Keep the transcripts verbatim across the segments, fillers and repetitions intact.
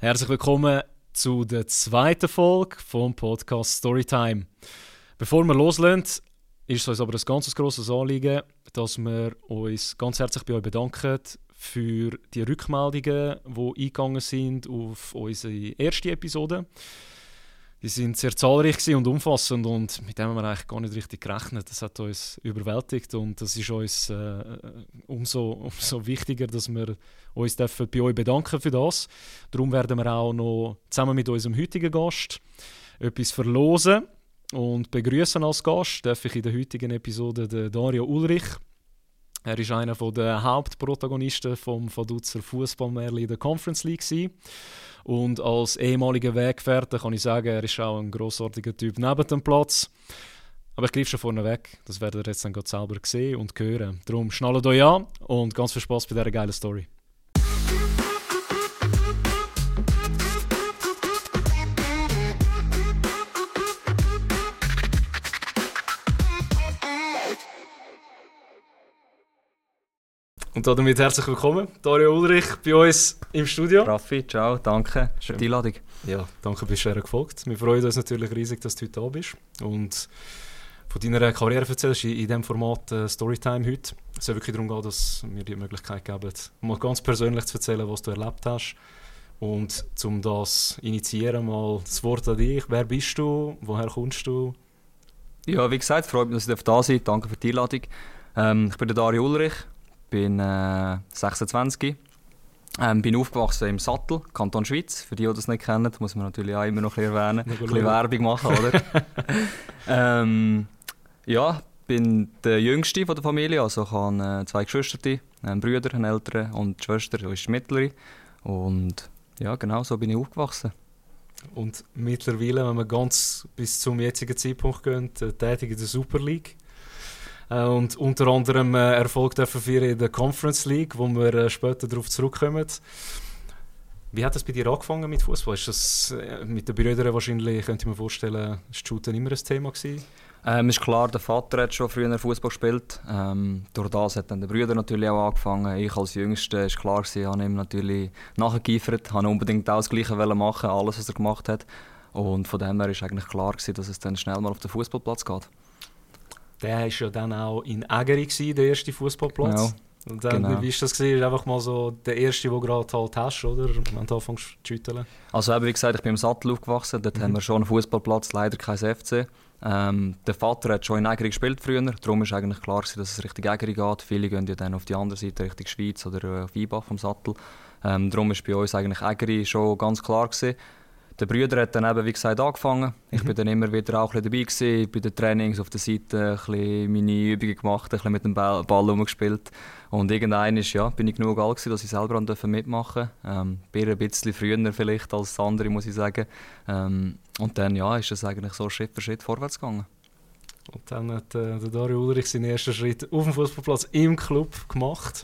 Herzlich willkommen zu der zweiten Folge vom Podcast Storytime. Bevor wir loslegen, ist es uns aber ein ganz grosses Anliegen, dass wir uns ganz herzlich bei euch bedanken für die Rückmeldungen, die eingegangen sind auf unsere erste Episode. Die sind sehr zahlreich und umfassend und mit dem haben wir eigentlich gar nicht richtig gerechnet. Das hat uns überwältigt und das ist uns äh, umso, umso wichtiger, dass wir uns dürfen bei euch bedanken für das. Darum werden wir auch noch zusammen mit unserem heutigen Gast etwas verlosen und begrüßen als Gast darf ich in der heutigen Episode den Dario Ulrich. Er ist einer der Hauptprotagonisten vom Vaduz Fußballmärchen in der Conference League gewesen. Und als ehemaliger Weggefährte kann ich sagen, er ist auch ein grossartiger Typ neben dem Platz. Aber ich greife schon vorne weg, das werdet ihr jetzt dann selber sehen und hören. Darum schnallt euch an und ganz viel Spass bei dieser geilen Story. Und damit herzlich willkommen, Dario Ulrich, bei uns im Studio. Raffi, ciao, danke für die Einladung. Ja, danke, bist du gefolgt. Wir freuen uns natürlich riesig, dass du heute da bist. Und von deiner Karriere erzählst in diesem Format äh, Storytime heute. Es soll wirklich darum gehen, dass wir dir die Möglichkeit geben, mal ganz persönlich zu erzählen, was du erlebt hast. Und um das initiieren, mal das Wort an dich. Wer bist du? Woher kommst du? Ja, wie gesagt, freut mich, dass ich da sein darf. Danke für die Einladung. Ähm, ich bin der Dario Ulrich. bin äh, sechsundzwanzig, ähm, bin aufgewachsen im Sattel, Kanton Schweiz. Für die, die das nicht kennen, muss man natürlich auch immer noch ein bisschen erwähnen, ein bisschen Werbung machen, oder? ähm, ja, bin der Jüngste von der Familie, also ich habe äh, zwei Geschwister, einen Bruder, einen älteren und die Schwester, die ist die mittlere. Und ja, genau so bin ich aufgewachsen. Und mittlerweile, wenn wir ganz bis zum jetzigen Zeitpunkt gehen, äh, tätig in der Super League. Und unter anderem äh, Erfolg dafür in der Conference League, wo wir äh, später darauf zurückkommen. Wie hat das bei dir angefangen mit Fußball? Ist das äh, mit den Brüdern wahrscheinlich, könnte ich mir vorstellen, ist Shooten immer ein Thema gewesen? Ähm, ist klar, der Vater hat schon früher Fußball gespielt. Ähm, durch das hat dann der Brüder natürlich auch angefangen. Ich als Jüngster ist klar gewesen, habe ihm natürlich nachgeeifert, habe unbedingt auch das Gleiche machen, alles was er gemacht hat. Und von dem her ist eigentlich klar gewesen, dass es dann schnell mal auf den Fußballplatz geht. Der war ja dann auch in Ägeri, der erste Fußballplatz. Ja, und dann, genau. Wie war das? Ist einfach mal so der erste, den du gerade halt hast, oder? Wenn du anfängst zu schütteln. Also eben, wie gesagt, ich bin im Sattel aufgewachsen. Dort mhm. haben wir schon einen Fußballplatz, leider kein F C. Ähm, der Vater hat schon in Ägeri gespielt früher. Darum war eigentlich klar, dass es Richtung Ägeri geht. Viele gehen ja dann auf die andere Seite, Richtung Schweiz oder auf Ibach vom Sattel. Ähm, darum war bei uns eigentlich Ägeri schon ganz klar gewesen. Der Bruder hat dann eben, wie gesagt, angefangen. Ich mhm. bin dann immer wieder auch ein bisschen dabei gewesen, bei den Trainings auf der Seite ein bisschen meine Übungen gemacht, ein bisschen mit dem Ball, Ball rumgespielt. Und irgendwann ist, ja, bin ich genug alt gewesen, dass ich selber mitmachen durfte. Ähm, bin ein bisschen früher vielleicht als andere, muss ich sagen. Ähm, und dann ja, ist es eigentlich so Schritt für Schritt vorwärts gegangen. Und dann hat äh, der Dario Ulrich seinen ersten Schritt auf dem Fußballplatz im Club gemacht.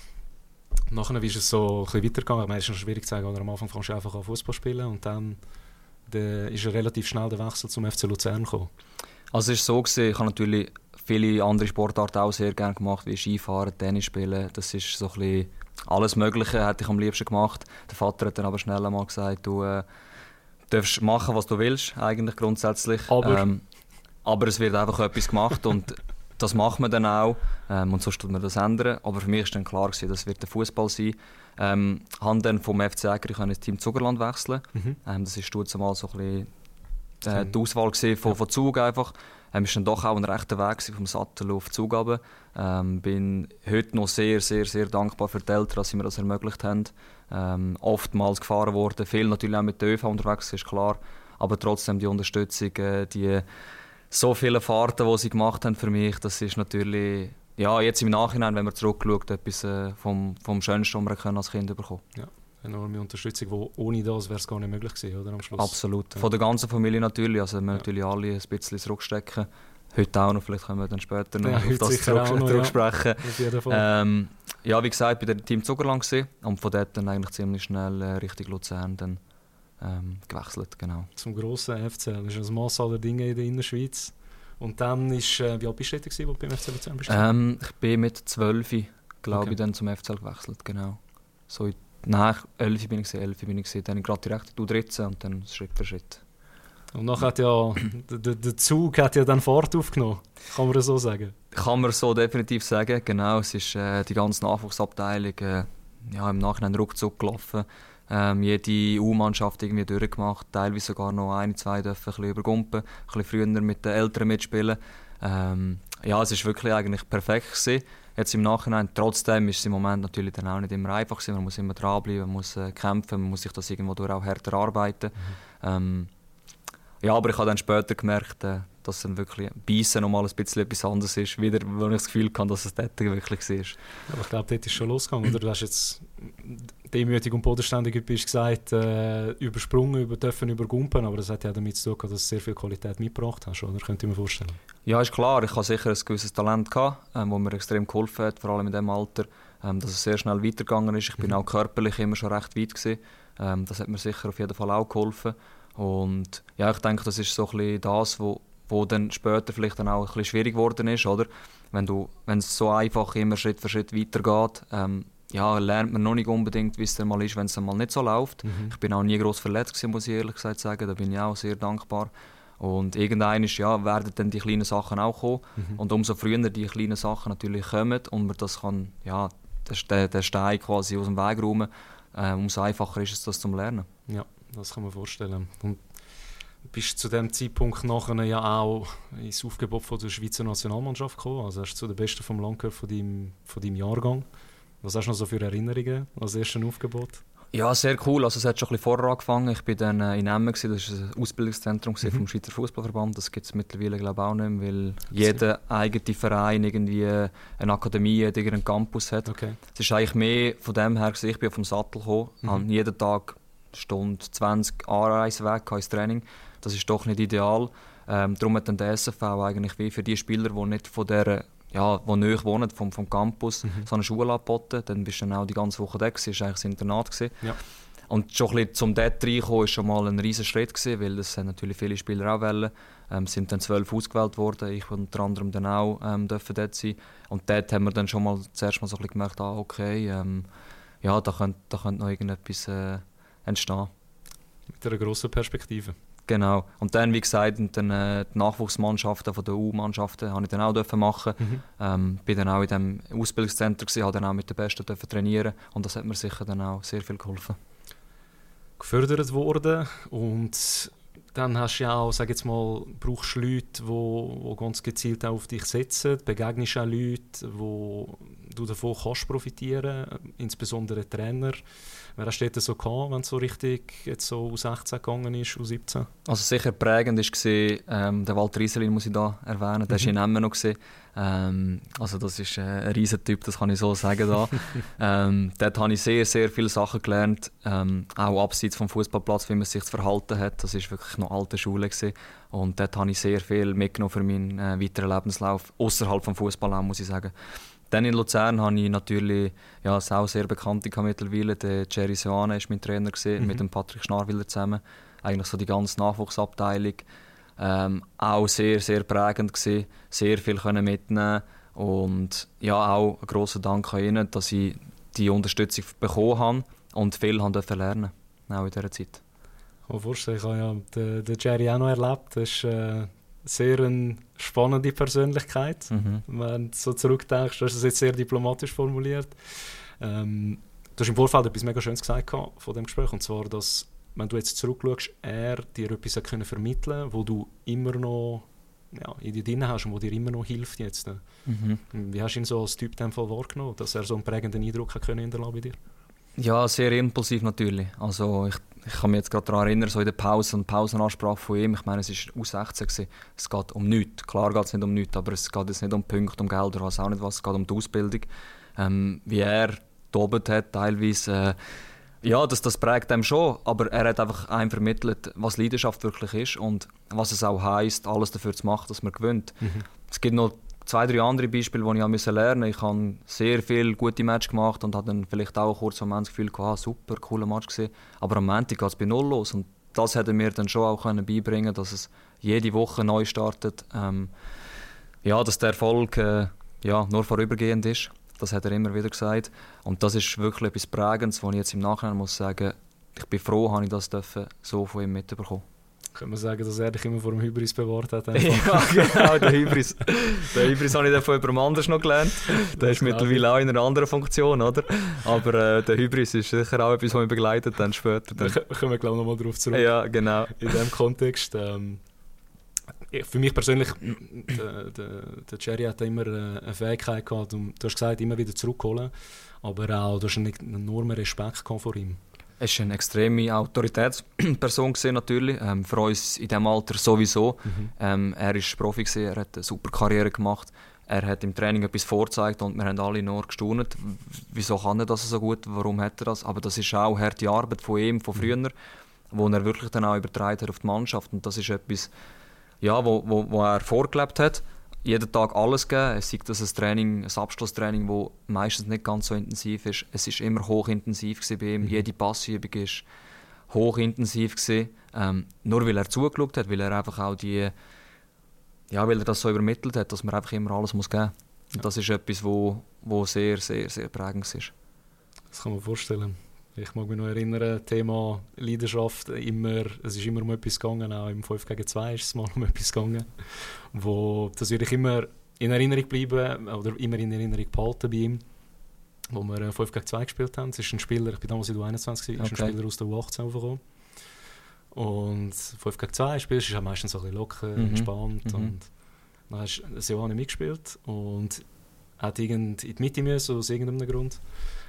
Nachher ist es so ein bisschen weitergegangen. Ich meine, es ist noch schwierig zu sagen, oder am Anfang fängst du einfach an Fußball spielen und dann de, ist relativ schnell der Wechsel zum F C Luzern gekommen. Also es war so gewesen, ich habe natürlich viele andere Sportarten auch sehr gerne gemacht, wie Skifahren, Tennis spielen. Das ist so ein bisschen alles Mögliche, hätte ich am liebsten gemacht. Der Vater hat dann aber schnell einmal gesagt, du äh, darfst machen, was du willst, eigentlich grundsätzlich. Aber, ähm, aber es wird einfach etwas gemacht und das macht man dann auch ähm, und sonst tut man das ändern. Aber für mich war dann klar, gewesen, das wird der Fußball sein. Ähm, ich habe dann vom F C Ägeri ins Team Zugerland wechseln. Mhm. Ähm, das war damals so ein bisschen äh, die Auswahl von, von Zug einfach. Ähm, ist dann doch auch ein rechter Weg gewesen, vom Sattel auf Zug runter. Ähm, bin heute noch sehr, sehr, sehr dankbar für die Eltern, dass sie mir das ermöglicht haben. Ähm, oftmals gefahren worden, viel natürlich auch mit der ÖV unterwegs, ist klar. Aber trotzdem die Unterstützung, äh, die so viele Fahrten, die sie gemacht haben für mich, das ist natürlich, ja, jetzt im Nachhinein, wenn man zurückschaut, etwas äh, vom, vom Schönsten, was man als Kind bekommen konnte. Ja, enorme Unterstützung, wo ohne das wäre es gar nicht möglich gewesen, oder, am Schluss? Absolut. Ja. Von der ganzen Familie natürlich, also wir ja. natürlich alle ein bisschen zurückstecken. Heute auch noch, vielleicht können wir dann später noch ja, auf das zurück, noch, zurücksprechen. Ja. Auf jeden Fall. Ähm, ja, wie gesagt, bei dem Team Zugerland gewesen, und von dort dann eigentlich ziemlich schnell äh, Richtung Luzern dann ähm, gewechselt, genau. Zum grossen F C, das ist ein Mass aller Dinge in der Innerschweiz. Und dann ist, äh, wie alt bist du dort, wo du beim F C Luzern bist? Ähm, ich bin mit zwölf, glaube okay. ich, dann zum F C gewechselt, genau. So in Nein, elf bin ich, elf bin ich, dann gerade direkt in U dreizehn und dann Schritt für Schritt. Und nachher hat ja, der, der Zug hat ja dann Fahrt aufgenommen, kann man das so sagen? Kann man so definitiv sagen, genau. Es ist äh, die ganze Nachwuchsabteilung äh, ja, im Nachhinein ruckzuck gelaufen. Ähm, jede U-Mannschaft irgendwie durchgemacht, teilweise sogar noch ein, zwei dürfen ein bisschen übergumpen, ein bisschen früher mit den Eltern mitspielen. Ähm, ja, es war wirklich eigentlich perfekt gewesen. Jetzt im Nachhinein, trotzdem ist es im Moment natürlich dann auch nicht immer einfach gewesen. Man muss immer dranbleiben, man muss äh, kämpfen, man muss sich das irgendwo durch auch härter arbeiten. Mhm. Ähm, ja, aber ich habe dann später gemerkt, äh, dass dann wirklich Beißen noch mal ein bisschen etwas anderes ist, wieder, wo ich das Gefühl hatte, dass es dort wirklich war. Aber ich glaube, dort ist schon losgegangen, oder? Du hast jetzt demütig und bodenständig bist gesagt, äh, übersprungen, über, dürfen übergumpen, aber das hat ja damit zu tun, dass du sehr viel Qualität mitgebracht hast, oder? Könnte ich mir vorstellen. Ja, ist klar. Ich hatte sicher ein gewisses Talent gehabt, ähm, das mir extrem geholfen hat, vor allem in diesem Alter, ähm, dass es sehr schnell weitergegangen ist. Ich bin mhm. auch körperlich immer schon recht weit gewesen. Ähm, das hat mir sicher auf jeden Fall auch geholfen. Und ja, ich denke, das ist so ein bisschen das, wo, wo dann später vielleicht dann auch ein bisschen schwierig geworden ist, oder? Wenn du, wenn es so einfach immer Schritt für Schritt weitergeht, ähm, ja, lernt man noch nicht unbedingt, wie es dann mal ist, wenn es dann mal nicht so läuft. Mhm. Ich bin auch nie gross verletzt gewesen, muss ich ehrlich gesagt sagen. Da bin ich auch sehr dankbar. Und irgendwann ist, ja, werden dann die kleinen Sachen auch kommen. Mhm. Und umso früher die kleinen Sachen natürlich kommen und man das kann, ja, den, den Stein quasi aus dem Weg räumen, äh, umso einfacher ist es, das zum Lernen. Ja, das kann man vorstellen. Und bist zu dem Zeitpunkt nachher ja auch ins Aufgebot von der Schweizer Nationalmannschaft gekommen. Also hast du zu den Besten vom Land gehört von deinem, von deinem Jahrgang. Was hast du noch so für Erinnerungen als erstes Aufgebot? Ja, sehr cool. Also es hat schon ein bisschen vorher angefangen. Ich war dann äh, in Emmen, das war ein Ausbildungszentrum mhm. vom Schweizer Fußballverband. Das gibt es mittlerweile glaube ich auch nicht mehr, weil jeder eigene Verein irgendwie eine Akademie, einen Campus hat. Okay. Es ist eigentlich mehr von dem her, ich bin auf dem Sattel gekommen, mhm. habe jeden Tag eine Stunde zwanzig Anreiseweg ins Training. Das ist doch nicht ideal. Ähm, darum hat dann der S F V eigentlich wie für die Spieler, die nicht von der ja, die nahe wohnen vom, vom Campus, mhm. so eine Schule angeboten. Dann bist du dann auch die ganze Woche da, das war eigentlich das Internat. Ja. Und schon ein bisschen zum dort reinkommen war schon mal ein riesen Schritt gewesen, weil das natürlich viele Spieler auch wollen. Ähm, es sind dann zwölf ausgewählt worden, ich unter anderem dann auch ähm, dürfen dort sein. Und dort haben wir dann schon mal zuerst mal so ein bisschen gemerkt, ah, okay, ähm, ja, da könnte, da könnte noch irgendetwas äh, entstehen. Mit einer grossen Perspektive. Genau. Und dann, wie gesagt, dann, äh, die Nachwuchsmannschaften von der U-Mannschaften habe ich dann auch dürfen machen. Mhm. Ähm, bin dann auch in diesem Ausbildungszentrum gewesen, habe dann auch mit den Besten dürfen trainieren und das hat mir sicher dann auch sehr viel geholfen. Gefördert worden und dann hast du ja auch, sag jetzt mal, brauchst Leute, die wo, wo ganz gezielt auch auf dich setzen, begegnest auch Leute, wo du davon kannst profitieren, insbesondere Trainer. Wer hast du so gehabt, wenn es so richtig jetzt so U sechzehn gegangen ist, U siebzehn? Also sicher prägend war ähm, der Walter Rieselin, muss ich da erwähnen. Der war mhm. in Emmen noch. Ähm, also das ist äh, ein Riesentyp, das kann ich so sagen. Da. ähm, dort habe ich sehr, sehr viele Sachen gelernt, ähm, auch abseits vom Fußballplatz, wie man sich zu verhalten hat. Das war wirklich noch alte Schule gewesen. Und dort habe ich sehr viel mitgenommen für meinen äh, weiteren Lebenslauf, außerhalb vom Fußball, muss ich sagen. Dann in Luzern habe ich natürlich ja, auch sehr bekannte mittlerweile. Der Jerry Soane war mein Trainer, gewesen, mhm. mit dem Patrick Schnarwiller zusammen. Eigentlich so die ganze Nachwuchsabteilung. Ähm, auch sehr, sehr prägend gewesen. Sehr viel können mitnehmen und ja, auch einen grossen Dank an ihnen, dass ich die Unterstützung bekommen habe und viel haben dürfen lernen, auch in dieser Zeit. Ich kann mir vorstellen, ich habe ja den, den Jerry auch noch erlebt. Das ist äh, sehr eine spannende Persönlichkeit. Mhm. Wenn du so zurückdenkst, du hast es jetzt sehr diplomatisch formuliert. Ähm, du hast im Vorfeld etwas mega Schönes gesagt von dem Gespräch, und zwar, dass, wenn du jetzt zurückschaust, er dir etwas hat können vermitteln konnte, wo du immer noch ja, in dir drin hast und wo dir immer noch hilft jetzt. Mhm. Wie hast du ihn so als Typ in dem Fall wahrgenommen, dass er so einen prägenden Eindruck hat können hinterlassen bei dir? Ja, sehr impulsiv natürlich. Also ich, ich kann mich jetzt gerade daran erinnern, so in der Pause und Pausenansprache von ihm. Ich meine, es war U sechzehn gewesen. Es geht um nichts. Klar geht es nicht um nichts, aber es geht jetzt nicht um Punkte, um Geld oder was auch nicht was. Es geht um die Ausbildung. Ähm, wie er tobt hat, teilweise. Äh, ja, das, das prägt einem schon. Aber er hat einfach einem vermittelt, was Leidenschaft wirklich ist und was es auch heisst, alles dafür zu machen, dass man gewinnt. Mhm. Es gibt noch zwei, drei andere Beispiele, die ich lernen musste. Ich habe sehr viele gute Matches gemacht und habe dann vielleicht auch kurz am Ende das Gefühl gehabt, super, cooler Match gesehen. Aber am Montag geht es bei Null los. Und das hätte mir dann schon auch beibringen können, dass es jede Woche neu startet. Ähm, ja, dass der Erfolg äh, ja, nur vorübergehend ist. Das hat er immer wieder gesagt. Und das ist wirklich etwas Prägendes, wo ich jetzt im Nachhinein muss sagen, ich bin froh, dass ich das dürfen, so von ihm mitbekommen. Können wir sagen, dass er dich immer vor dem Hybris bewahrt hat? Ja, genau, der Hybris. Den Hybris habe ich dann von jemandem anders noch gelernt. Der ist mittlerweile auch in einer anderen Funktion, oder? Aber äh, der Hybris ist sicher auch etwas, was mich begleitet dann später. Dann. Da kommen wir, glaube ich, noch mal drauf zurück. Ja, genau. In diesem Kontext. Ähm, für mich persönlich, der, der, der Jerry hat immer eine Fähigkeit gehabt, um, du hast gesagt, immer wieder zurückholen, aber auch, du hast einen enormen Respekt vor ihm. Er war eine extreme Autoritätsperson gewesen, natürlich, ähm, für uns in diesem Alter sowieso. Mhm. Ähm, er war Profi gewesen, er hat eine super Karriere gemacht, er hat im Training etwas vorgezeigt und wir haben alle nur gestaunt. Wieso kann er das so gut, warum hat er das? Aber das ist auch harte Arbeit von ihm, von früher, mhm. wo er wirklich dann auch übertragen hat auf die Mannschaft. Und das ist etwas, ja, wo, wo, wo er vorgelebt hat. Jeden Tag alles geben. Es sei das ein Training, ein Abschlusstraining, das meistens nicht ganz so intensiv ist. Es war immer hochintensiv bei ihm. Mhm. Jede Passübung war hochintensiv. Ähm, nur weil er zugeschaut hat, weil er einfach auch die, ja, weil er das so übermittelt hat, dass man einfach immer alles muss geben muss. Und das ist etwas, wo, wo sehr, sehr, sehr prägend ist. Das kann man vorstellen. Ich mag mich noch erinnern, Thema Leidenschaft, immer, es ist immer um etwas gegangen, auch im fünf gegen zwei ist es mal um etwas gegangen. Wo, das würde ich immer in Erinnerung bleiben, oder immer in Erinnerung behalten bei ihm, wo wir fünf gegen zwei gespielt haben. Es ist ein Spieler, ich bin damals in der U einundzwanzig, okay. Ist ein Spieler aus der U achtzehn aufgekommen. Und fünf gegen zwei spielst, ist ja meistens so ein bisschen locker, mhm. entspannt. Mhm. Und dann hast du das Jahr nicht mitgespielt und hat irgend in die Mitte müssen, aus irgendeinem Grund.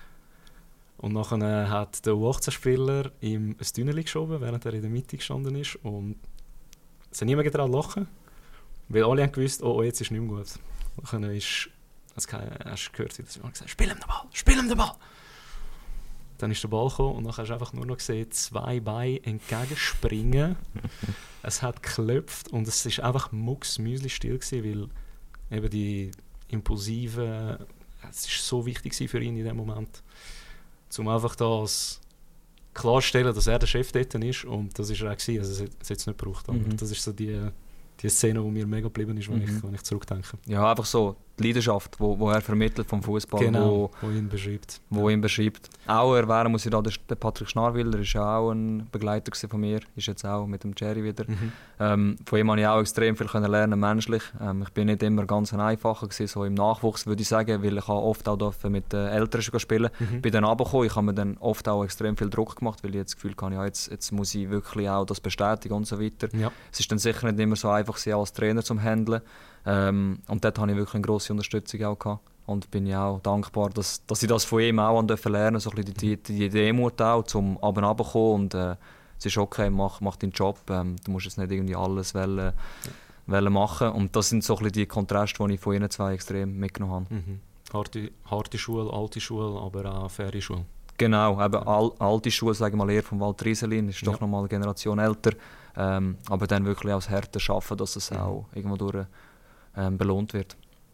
Und nachher hat der U achtzehn-Spieler ihm ein Tunnel geschoben, während er in der Mitte gestanden ist. Und es hat niemand getraut lachen, weil alle haben gewusst, oh, oh jetzt ist es nicht mehr gut. Dann ist, hast du gehört, dass jemand gesagt hat, spiel ihm den Ball, spiel ihm den Ball. Dann ist der Ball gekommen und dann hast du einfach nur noch gesehen, zwei Beine entgegenspringen. Es hat geklopft und es war einfach mucksmüsli still gewesen, weil eben die impulsive, es war so wichtig für ihn in dem Moment. Um einfach das klarstellen, dass er der Chef dort ist und das war er auch, also es hat es jetzt nicht gebraucht, aber mhm. das ist so die, die Szene, die mir mega geblieben ist, wenn, mhm. ich, wenn ich zurückdenke. Ja, einfach so die Leidenschaft, die wo, wo er vermittelt vom Fußball, genau, wo, wo ihn beschreibt. Wo ihn beschreibt. Auch erwähnen muss ich da, der Patrick Schnarwiller ist ja auch ein Begleiter von mir, ist jetzt auch mit dem Jerry wieder. Mhm. Ähm, von ihm habe ich auch extrem viel lernen, menschlich. Ähm, ich bin nicht immer ganz ein einfacher gewesen, so im Nachwuchs würde ich sagen, weil ich oft auch mit den Eltern spielen durfte. Mhm. Bin dann runtergekommen, ich habe mir dann oft auch extrem viel Druck gemacht, weil ich jetzt das Gefühl hatte, ja, jetzt, jetzt muss ich wirklich auch das bestätigen und so weiter. Ja. Es ist dann sicher nicht immer so einfach, sie als Trainer zu handeln. Ähm, und dort hatte ich wirklich eine grosse Unterstützung auch gehabt. Und bin ja auch dankbar, dass, dass ich das von ihm auch lernen durfte, so ein bisschen die, die, die Demut auch, zum runter runterkommen und äh, es ist okay, mach, mach deinen Job, ähm, du musst jetzt nicht irgendwie alles wollen, ja. wollen machen. Und das sind so ein bisschen die Kontraste, die ich von ihnen zwei extrem mitgenommen habe. Mhm. Harte, harte Schule, alte Schule, aber auch faire Schule. Genau, eben al, alte Schule, sagen wir mal eher von Walter Rieselin, ist ja. doch noch mal eine Generation älter, ähm, aber dann wirklich auch das harte Arbeiten, dass es mhm. auch irgendwo durch ähm, belohnt wird.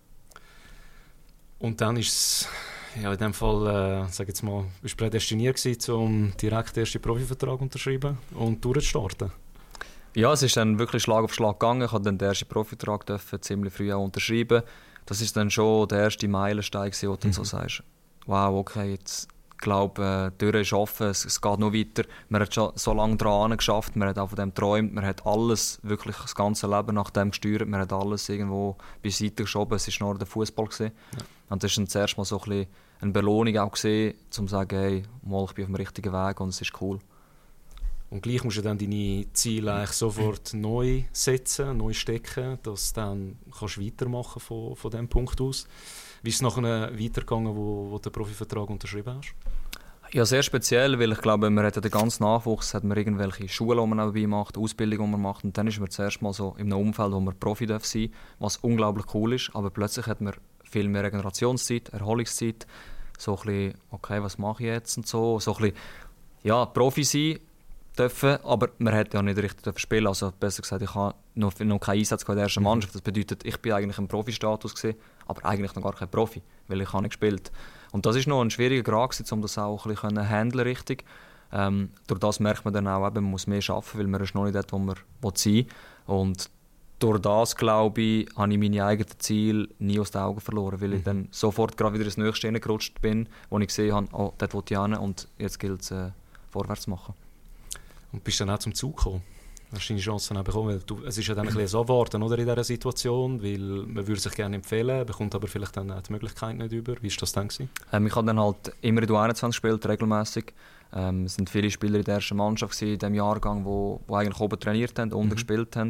Und dann ist es, ja, in dem Fall, äh, sag jetzt mal, bist du prädestiniert gewesen, um direkt den ersten Profivertrag zu unterschreiben und durchzustarten? Ja, es ist dann wirklich Schlag auf Schlag gegangen. Ich durfte den ersten Profivertrag ziemlich früh auch unterschreiben. Das ist dann schon der erste Meilenstein, wo du dann mhm. so sagst, wow, okay, jetzt glaube, die Tür ist offen, es, es geht noch weiter. Man hat schon so lange daran geschafft, man hat auch von dem geträumt, man hat alles, wirklich das ganze Leben nach dem gesteuert, man hat alles irgendwo beiseite geschoben, es war nur der Fußball. Ja. Und das war dann zuerst mal so ein bisschen eine Belohnung auch gewesen, um zu sagen, hey, mal, ich bin auf dem richtigen Weg und es ist cool. Und gleich musst du dann deine Ziele eigentlich sofort neu setzen, neu stecken, dass du dann kannst weitermachen von, von diesem Punkt aus. Wie ist es nachher weitergegangen, wo, wo du den Profivertrag unterschrieben hast? Ja, sehr speziell, weil ich glaube, man hat ja den ganzen Nachwuchs, hat man irgendwelche Schulen, die man dabei macht, Ausbildung, die man macht, und dann ist man zuerst mal so in einem Umfeld, wo man Profi sein darf, was unglaublich cool ist, aber plötzlich hat man viel mehr Regenerationszeit, Erholungszeit, so ein bisschen, okay, was mache ich jetzt und so, so ein bisschen, ja, Profi sein dürfen, aber man hätte ja nicht richtig spielen, also besser gesagt, ich habe noch, noch keinen Einsatz in der ersten Mannschaft, das bedeutet, ich bin eigentlich im Profi-Status gewesen, aber eigentlich noch gar kein Profi, weil ich habe nicht gespielt. Und das ist noch ein schwieriger Grad, um das auch ein bisschen handeln richtig. Ähm, durch das merkt man dann auch, eben, man muss mehr arbeiten, weil man ist noch nicht dort, wo man sein will. Und durch das, glaube ich, habe ich meine eigenen Ziele nie aus den Augen verloren, weil mhm. ich dann sofort gerade wieder ins Nächste hineingerutscht bin, wo ich gesehen habe, oh, dort will ich hin und jetzt gilt es, äh, vorwärts zu machen. Und bist dann auch zum Zug gekommen? Hast du deine Chancen auch bekommen? Weil du, es ist ja dann ein bisschen ein Abwarten, oder, in dieser Situation, weil man würde sich gerne empfehlen, bekommt aber vielleicht dann auch die Möglichkeit nicht über. Wie war das dann? Ähm, ich habe dann halt immer in der U einundzwanzig gespielt, regelmäßig. Ähm, es waren viele Spieler in der ersten Mannschaft in diesem Jahrgang, die wo, wo eigentlich oben trainiert haben, unten mhm. gespielt haben.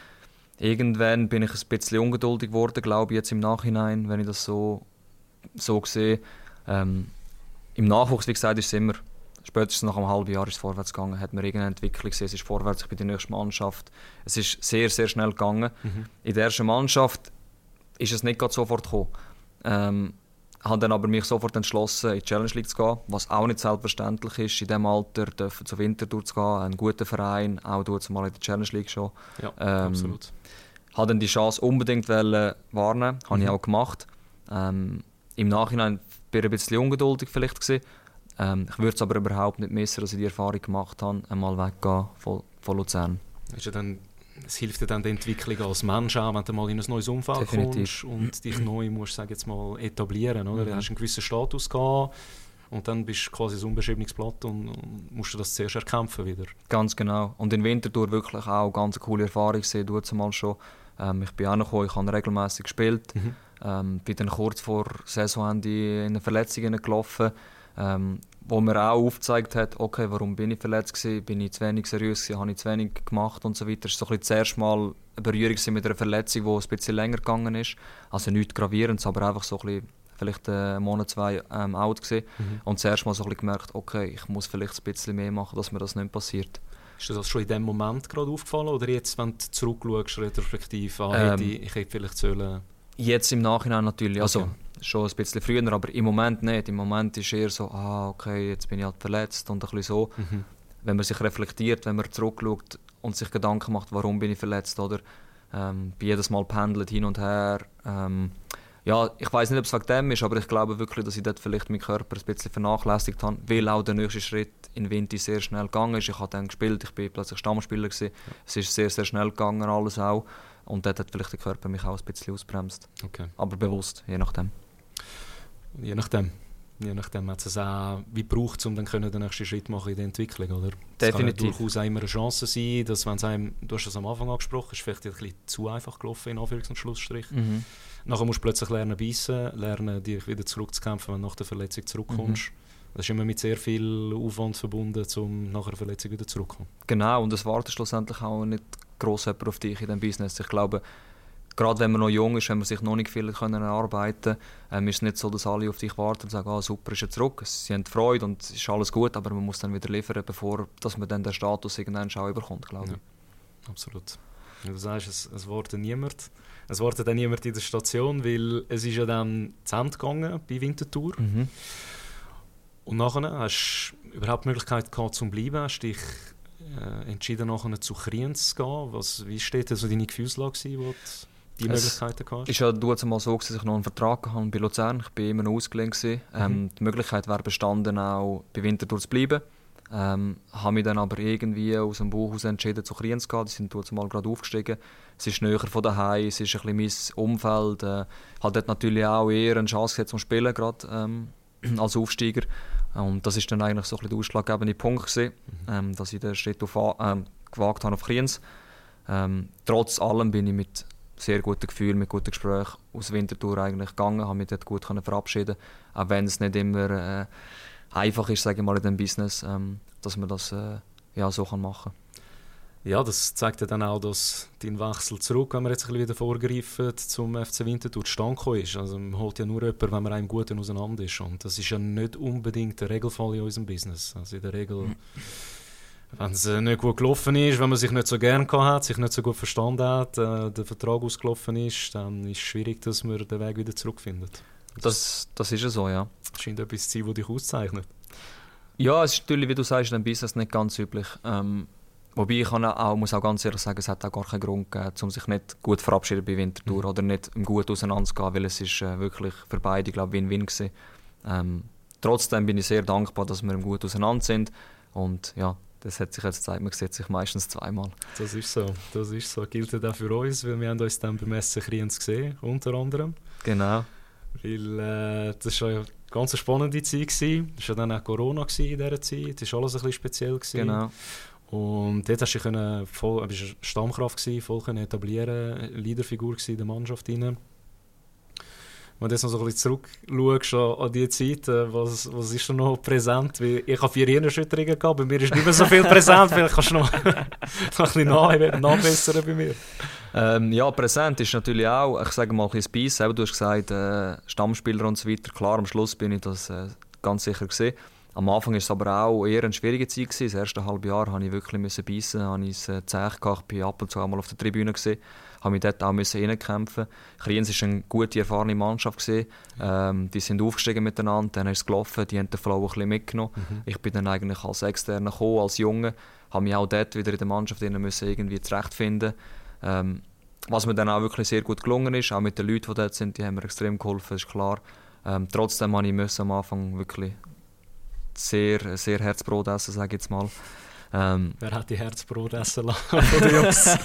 Irgendwann bin ich ein bisschen ungeduldig geworden, glaube ich, jetzt im Nachhinein, wenn ich das so, so sehe. Ähm, Im Nachwuchs, wie gesagt, ist es immer, spätestens nach einem halben Jahr ist es vorwärts gegangen, hat man irgendeine Entwicklung gesehen, es ist vorwärts, ich bin in der nächsten Mannschaft. Es ist sehr, sehr schnell gegangen. Mhm. In der ersten Mannschaft ist es nicht gerade sofort gekommen. Ähm, habe dann aber mich sofort entschlossen, in die Challenge League zu gehen, was auch nicht selbstverständlich ist, in diesem Alter dürfen zu Winterthur zu gehen, ein guter Verein, auch dort mal in der Challenge League schon. Ja, ähm, absolut. Habe dann die Chance unbedingt wahrnehmen, habe mhm. ich auch gemacht. Ähm, Im Nachhinein war ich ein bisschen ungeduldig vielleicht gewesen. Ähm, ich würde es aber überhaupt nicht missen, dass ich die Erfahrung gemacht habe, einmal weggehen von, von Luzern. Ist ja dann, es hilft dir dann der Entwicklung als Mensch auch, wenn du mal in ein neues Umfeld Definitiv. kommst und dich neu musst, sag jetzt mal, etablieren. Oder? Mhm. Du hast einen gewissen Status gehabt und dann bist du quasi ein unbeschriebenes Blatt und, und musst du das zuerst erkämpfen wieder. Ganz genau. Und in Winterthur wirklich auch eine ganz coole Erfahrung gesehen, du mal schon. Ähm, ich bin auch noch gekommen, ich habe regelmäßig gespielt. Mhm. Ähm, bin dann kurz vor Saisonende in eine Verletzung gelaufen, ähm, wo mir auch aufgezeigt hat, okay, warum bin ich verletzt gewesen, bin ich zu wenig seriös gewesen, habe ich zu wenig gemacht und so weiter. Es war so das erste Mal eine Berührung mit einer Verletzung, die ein bisschen länger gegangen ist. Also nichts Gravierendes, aber einfach so ein bisschen, vielleicht einen Monat, zwei ähm, out gewesen. Mhm. Und das erste Mal so ein bisschen gemerkt, okay, ich muss vielleicht ein bisschen mehr machen, dass mir das nicht passiert. Ist dir das schon in dem Moment gerade aufgefallen oder jetzt, wenn du zurückschaust, retrospektiv, ah, ähm, hätte ich, ich hätte vielleicht sollen... Jetzt im Nachhinein natürlich, also okay. schon ein bisschen früher, aber im Moment nicht. Im Moment ist eher so, ah, okay, jetzt bin ich halt verletzt und ein bisschen so. Mhm. Wenn man sich reflektiert, wenn man zurückschaut und sich Gedanken macht, warum bin ich verletzt, oder ähm, bin jedes Mal pendelt hin und her. Ähm, ja, ich weiß nicht, ob es wegen dem ist, aber ich glaube wirklich, dass ich dort vielleicht meinen Körper ein bisschen vernachlässigt habe, weil auch der nächste Schritt in Winter sehr schnell gegangen ist. Ich habe dann gespielt, ich bin plötzlich Stammspieler gewesen. Ja. Es ist sehr, sehr schnell gegangen, alles auch. Und dort hat vielleicht der Körper mich auch ein bisschen ausbremst. Okay. Aber bewusst, je nachdem. Je nachdem. Je nachdem hat es auch wie braucht, um dann können den nächsten Schritt machen in der Entwicklung, oder? Das Definitiv. kann ja durchaus auch immer eine Chance sein, dass wenn es einem, du hast es am Anfang angesprochen, ist vielleicht ein bisschen zu einfach gelaufen, in Anführungs- und Schlussstrich. Mhm. Nachher musst du plötzlich lernen beißen, lernen, dich wieder zurückzukämpfen, wenn du nach der Verletzung zurückkommst. Mhm. Das ist immer mit sehr viel Aufwand verbunden, um nach einer Verletzung wieder zurückzukommen. Genau, und es wartet schlussendlich auch nicht gross jemand auf dich in diesem Business. Ich glaube, gerade wenn man noch jung ist, wenn man sich noch nicht viel können erarbeiten kann, ähm, ist es nicht so, dass alle auf dich warten und sagen, ah, super, ist er zurück. Sie haben Freude und es ist alles gut, aber man muss dann wieder liefern, bevor dass man dann den Status irgendwann auch überkommt, glaube ich. Ja, absolut. Ja, du sagst, es, es wartet niemand. Es wartet dann niemand in der Station, weil es ist ja dann zu Ende gegangen bei Winterthur. Mhm. Und nachher hast du überhaupt die Möglichkeit gehabt, zum Bleiben, hast dich äh, entschieden, nachher zu Kriens zu gehen. Was, wie steht also deine Gefühlslage, wo du die es Möglichkeiten hast? Es war ja mal so, dass ich noch einen Vertrag hatte bei Luzern. Ich war immer noch ausgelehnt. Mhm. Ähm, die Möglichkeit wäre bestanden, auch bei Winterthur zu bleiben. Ähm, habe mich dann aber irgendwie aus dem Bauch heraus entschieden, zu Kriens zu gehen. Die sind dort mal gerade aufgestiegen. Es ist näher von daheim, es ist ein bisschen mein Umfeld. Äh, hat dort natürlich auch eher eine Chance gehabt zum Spielen, gerade ähm, als Aufsteiger. Und das war dann eigentlich so ein bisschen der ausschlaggebende Punkt gewesen, mhm. ähm, dass ich den Schritt auf, ähm, gewagt habe auf Kriens. Ähm, trotz allem bin ich mit sehr guten Gefühlen, mit guten Gesprächen aus Winterthur eigentlich gegangen, habe mich dort gut verabschieden, auch wenn es nicht immer äh, einfach ist, sage ich mal, in diesem Business, ähm, dass man das äh, ja, so kann machen kann. Ja, das zeigt ja dann auch, dass dein Wechsel zurück, wenn wir jetzt ein bisschen wieder vorgreifen, zum F C Winterthur zustande gekommen ist. Also man holt ja nur jemanden, wenn man einem Guten auseinander ist. Und das ist ja nicht unbedingt der Regelfall in unserem Business. Also in der Regel, mhm. wenn es nicht gut gelaufen ist, wenn man sich nicht so gern gehabt hat, sich nicht so gut verstanden hat, äh, der Vertrag ausgelaufen ist, dann ist es schwierig, dass man den Weg wieder zurückfindet. Das, das ist ja so, ja. Das scheint etwas zu sein, das dich auszeichnet. Ja, es ist natürlich, wie du sagst, in einem Business nicht ganz üblich. Ähm, Wobei ich auch, muss auch ganz ehrlich sagen, es hat auch gar keinen Grund gegeben, um sich nicht gut zu verabschieden bei Winterthur mhm. oder nicht gut auseinanderzugehen, weil es ist äh, wirklich für beide, glaube ich, Win-Win gewesen. Ähm, trotzdem bin ich sehr dankbar, dass wir gut auseinander sind und ja, das hat sich jetzt gezeigt, man sieht sich meistens zweimal. Das ist so, das ist so. Gilt auch für uns, weil wir haben uns dann beim S C Kriens gesehen, unter anderem. Genau. Weil äh, das war ja eine ganz spannende Zeit. Es war ja dann auch Corona in dieser Zeit, das war alles ein bisschen speziell. Gewesen. Genau. Und dort hast du dich voll, du warst Stammkraft gewesen, voll können etablieren, Leaderfigur in der Mannschaft rein. Wenn du jetzt noch so ein bisschen zurückschaust an, an diese Zeit, was, was ist da noch präsent? Weil ich habe vier Hirnerschütterungen gehabt, bei mir ist nicht mehr so viel präsent, vielleicht kannst du noch, noch ein bisschen nach, nachbessern bei mir. Ähm, ja, präsent ist natürlich auch, ich sage mal ein bisschen Biss, du hast gesagt, äh, Stammspieler und so weiter, klar, am Schluss bin ich das äh, ganz sicher gesehen. Am Anfang war es aber auch eher eine schwierige Zeit gewesen. Das erste halbe Jahr musste ich wirklich beißen, habe ich es äh, zäh gehabt, ich bin ab und zu einmal auf der Tribüne gesehen, habe mich dort auch reinkämpfen. Kriens war eine gute, erfahrene Mannschaft gewesen. Ähm, die sind aufgestiegen miteinander, dann ist es gelaufen, die haben den Flow ein bisschen mitgenommen. Mhm. Ich bin dann eigentlich als Externer gekommen, als Junge, habe mich auch dort wieder in der Mannschaft müssen irgendwie zurechtfinden. Ähm, was mir dann auch wirklich sehr gut gelungen ist, auch mit den Leuten, die dort sind, die haben mir extrem geholfen, ist klar. Ähm, trotzdem musste ich am Anfang wirklich sehr, sehr Herzbrot essen, sage ich jetzt mal. Ähm, Wer hat die Herzbrot essen lassen von den Jungs?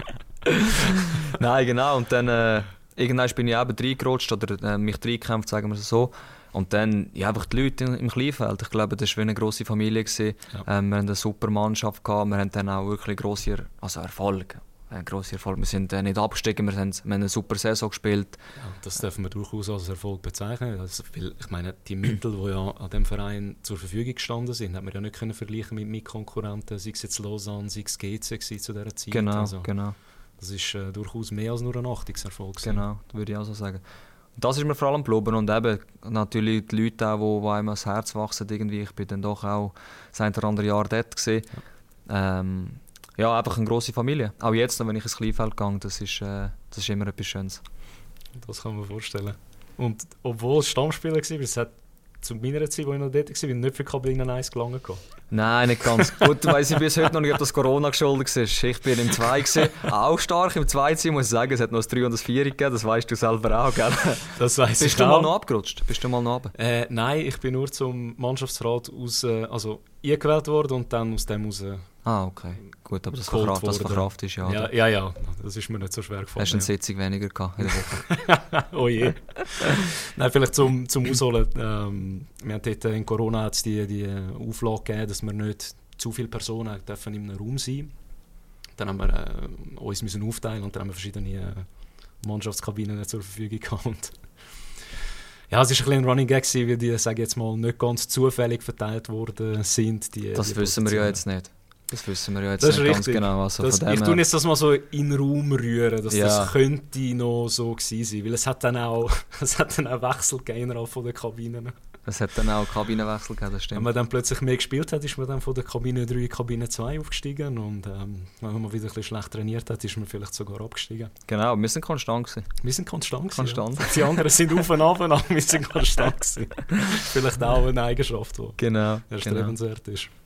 Nein, genau. Und dann äh, irgendwann bin ich eben reingerutscht oder äh, mich reingekämpft, sagen wir es so. Und dann ja, einfach die Leute im, im Kleinfeld. Ich glaube, das war wie eine grosse Familie. Ja. Ähm, wir hatten eine super Mannschaft, gehabt. Wir hatten dann auch wirklich grosse er- also Erfolge. Ein grosser Erfolg. Wir sind äh, nicht abgestiegen, wir haben, wir haben eine super Saison gespielt. Ja, das dürfen wir durchaus als Erfolg bezeichnen. Also, ich meine, die Mittel, die ja an diesem Verein zur Verfügung gestanden sind, hat man ja nicht können vergleichen mit Mitkonkurrenten, sei es jetzt Lausanne, sei es G C zu dieser Zeit. Genau, also, genau. Das ist äh, durchaus mehr als nur ein Achtungserfolg. Genau, das würde ich auch so sagen. Und das ist mir vor allem geblieben. Und eben natürlich die Leute, auch, die, die einem ans Herz wachsen. Irgendwie. Ich bin dann doch auch das ein oder andere Jahr dort gewesen. Ja. Ähm, Ja, einfach eine grosse Familie. Auch jetzt, wenn ich ins Kleinfeld gehe, das ist, äh, das ist immer etwas Schönes. Das kann man vorstellen. Und obwohl es Stammspieler war, es hat zu meiner Zeit, wo ich noch dort war, nicht für Kabine eins gelangen. Nein, nicht ganz. Gut, weiss ich bis heute noch nicht, ob das Corona geschuldet ist. Ich bin im zwei gewesen. Auch stark im zwei muss ich sagen. Es hat noch ein drei und ein vier gegeben, das weißt du selber auch, gell? Das weiss Bist ich du auch. mal noch abgerutscht? Bist du mal noch runter? Äh, nein, ich bin nur zum Mannschaftsrat aus, äh, also eingewählt worden und dann aus dem raus. Ah, okay. Gut, aber das Verkraft, das Verkraft ist ja. Ja, ja, ja, das ist mir nicht so schwer gefallen. Hast du eine Sitzung weniger gehabt in der Woche? Oh je. Nein, vielleicht zum, zum Ausholen. Ähm, wir haben dort in Corona hat's die, die Auflage gegeben, dass wir nicht zu viele Personen dürfen in einem Raum sein. Dann haben wir äh, uns müssen aufteilen und dann haben wir verschiedene äh, Mannschaftskabinen zur Verfügung gehabt. Ja, es war ein bisschen ein Running Gag, weil die, sage ich jetzt mal, nicht ganz zufällig verteilt worden sind. Die, das die wissen wir ja jetzt nicht. Das wissen wir ja jetzt das nicht ist ganz genau. Also das, von dem ich tue jetzt das mal so in den Raum rühren, dass ja. das könnte noch so gewesen sein. Weil es hat dann auch, es hat dann auch Wechsel gegeben innerhalb von der Kabinen. Es hat dann auch Kabinenwechsel gegeben, das stimmt. Wenn man dann plötzlich mehr gespielt hat, ist man dann von der Kabine drei in Kabine zwei aufgestiegen. Und ähm, wenn man wieder ein bisschen schlecht trainiert hat, ist man vielleicht sogar abgestiegen. Genau, wir sind konstant gewesen. Wir sind konstant, konstant. Ja. Die anderen sind auf und ab, aber wir sind konstant gewesen. Vielleicht auch eine Eigenschaft, die genau, erstrebenswert genau. ist.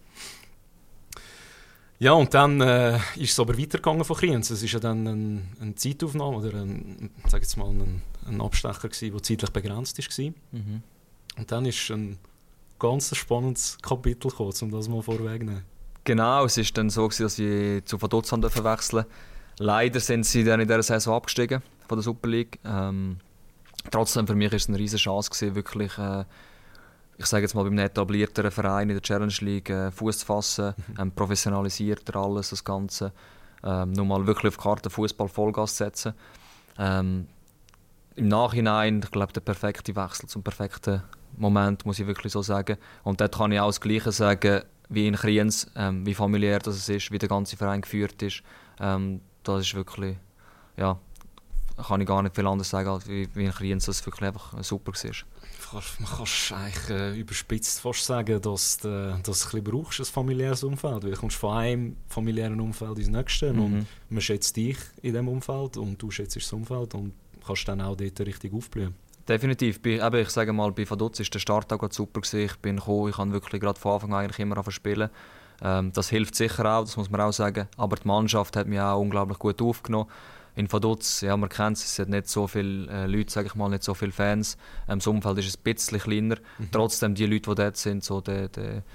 Ja, und dann äh, ist es aber weitergegangen von Kriens. Es war ja dann ein, eine Zeitaufnahme oder ein, sag jetzt mal ein, ein Abstecher gewesen, der zeitlich begrenzt war. Mhm. Und dann ist ein ganz spannendes Kapitel gekommen, um das mal vorwegzunehmen. Genau, es war dann so, dass ich zu Vaduz wechseln. Leider sind sie dann in dieser Saison abgestiegen von der Super League. Ähm, trotzdem für mich war es eine riesige Chance gewesen, wirklich, äh, ich sage jetzt mal, beim etablierteren Verein in der Challenge League äh, Fuß zu fassen, mhm. ähm, professionalisierter alles, das Ganze. Ähm, nur mal wirklich auf die Karte Fußball Vollgas setzen. Ähm, Im Nachhinein, ich glaube, der perfekte Wechsel zum perfekten Moment, muss ich wirklich so sagen. Und dort kann ich auch das Gleiche sagen, wie in Kriens, ähm, wie familiär das ist, wie der ganze Verein geführt ist. Ähm, das ist wirklich, ja, kann ich gar nicht viel anders sagen, als wie, wie in Kriens das wirklich einfach super war. Man kann eigentlich äh, überspitzt fast sagen, dass du äh, das ein bisschen brauchst, ein familiäres Umfeld. Weil du kommst von einem familiären Umfeld ins nächste mhm. und man schätzt dich in diesem Umfeld und du schätzt das Umfeld und kannst dann auch dort richtig aufblühen. Definitiv. Bei, eben, ich sage mal, bei Vaduz war der Start auch super gewesen. Ich bin gekommen, ich habe wirklich gerade von Anfang an eigentlich immer spielen. Ähm, das hilft sicher auch, das muss man auch sagen. Aber die Mannschaft hat mich auch unglaublich gut aufgenommen. In Vaduz, ja, man kennt es, es hat nicht so viele äh, Leute, sage ich mal, nicht so viele Fans. Ähm, das Umfeld ist ein bisschen kleiner. Mhm. Trotzdem, die Leute, die dort sind, so der, der,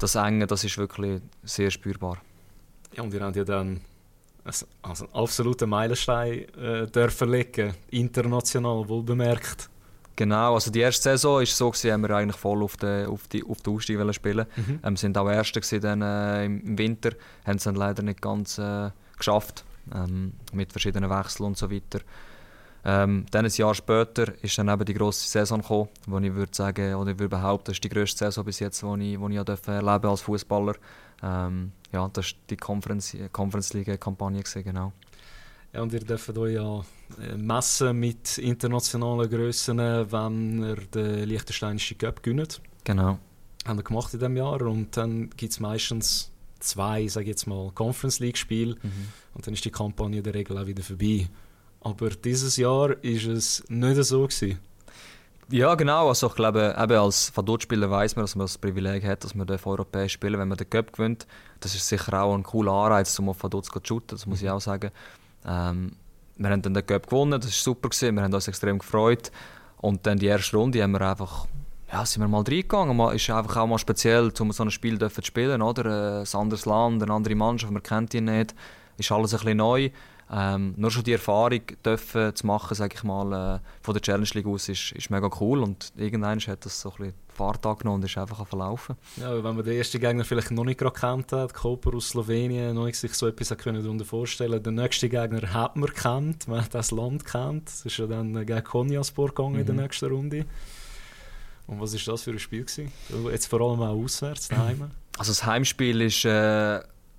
das Enge, das ist wirklich sehr spürbar. Ja, und ihr habt ja dann also einen absoluten Meilenstein äh, dürfen legen, international wohl bemerkt. Genau, also die erste Saison war so, gewesen, haben wir eigentlich voll auf den auf die, auf die Aufstieg spielen. Mhm. Ähm, sind auch Erste gewesen, dann, äh, im Winter, haben es dann leider nicht ganz äh, geschafft, ähm, mit verschiedenen Wechseln und so weiter. Ähm, dann ein Jahr später ist dann eben die grosse Saison gekommen, wo ich würde sagen, oder ich würde behaupten, das ist die grösste Saison bis jetzt, die ich, wo ich erleben als Fußballer. Ähm, ja, das war die Conference, Conference League-Kampagne, genau. Ja, und ihr dürft euch ja messen mit internationalen Grössen, wenn ihr den Liechtensteinischen Cup gewinnt. Genau. Haben wir gemacht in diesem Jahr. Und dann gibt es meistens zwei, sage ich jetzt mal, Conference League-Spiele. Mhm. Und dann ist die Kampagne in der Regel auch wieder vorbei. Aber dieses Jahr war es nicht so gewesen. Ja, genau. Also ich glaube, eben als Vaduz-Spieler weiss man, dass man das Privileg hat, dass man europäisch spielen, wenn man den Cup gewinnt. Das ist sicher auch ein cooler Anreiz, um auf Vaduz zu shooten, das muss mhm. ich auch sagen. Ähm, wir haben dann den Cup gewonnen, das war super gewesen, wir haben uns extrem gefreut. Und dann die erste Runde haben wir einfach, ja, sind wir mal reingegangen. Es ist einfach auch mal speziell, um so ein Spiel zu spielen, oder? Ein anderes Land, eine andere Mannschaft, man kennt ihn nicht. Ist alles ein bisschen neu. Ähm, nur schon die Erfahrung dürfen zu machen, sage ich mal, äh, von der Challenge League aus, ist, ist mega cool. Und irgendwann hat das so ein bisschen Fahrt angenommen und ist einfach verlaufen. Ja, wenn man den ersten Gegner vielleicht noch nicht gerade kennt hat, Koper aus Slowenien, noch nicht sich so etwas darunter vorstellen. Den nächsten Gegner hat man kennt, man hat das Land kennt. Es ist ja dann gegen Konyaspor gegangen mhm. in der nächsten Runde. Und was war das für ein Spiel gewesen? Jetzt vor allem auch auswärts, daheim. Also das Heimspiel ist... Äh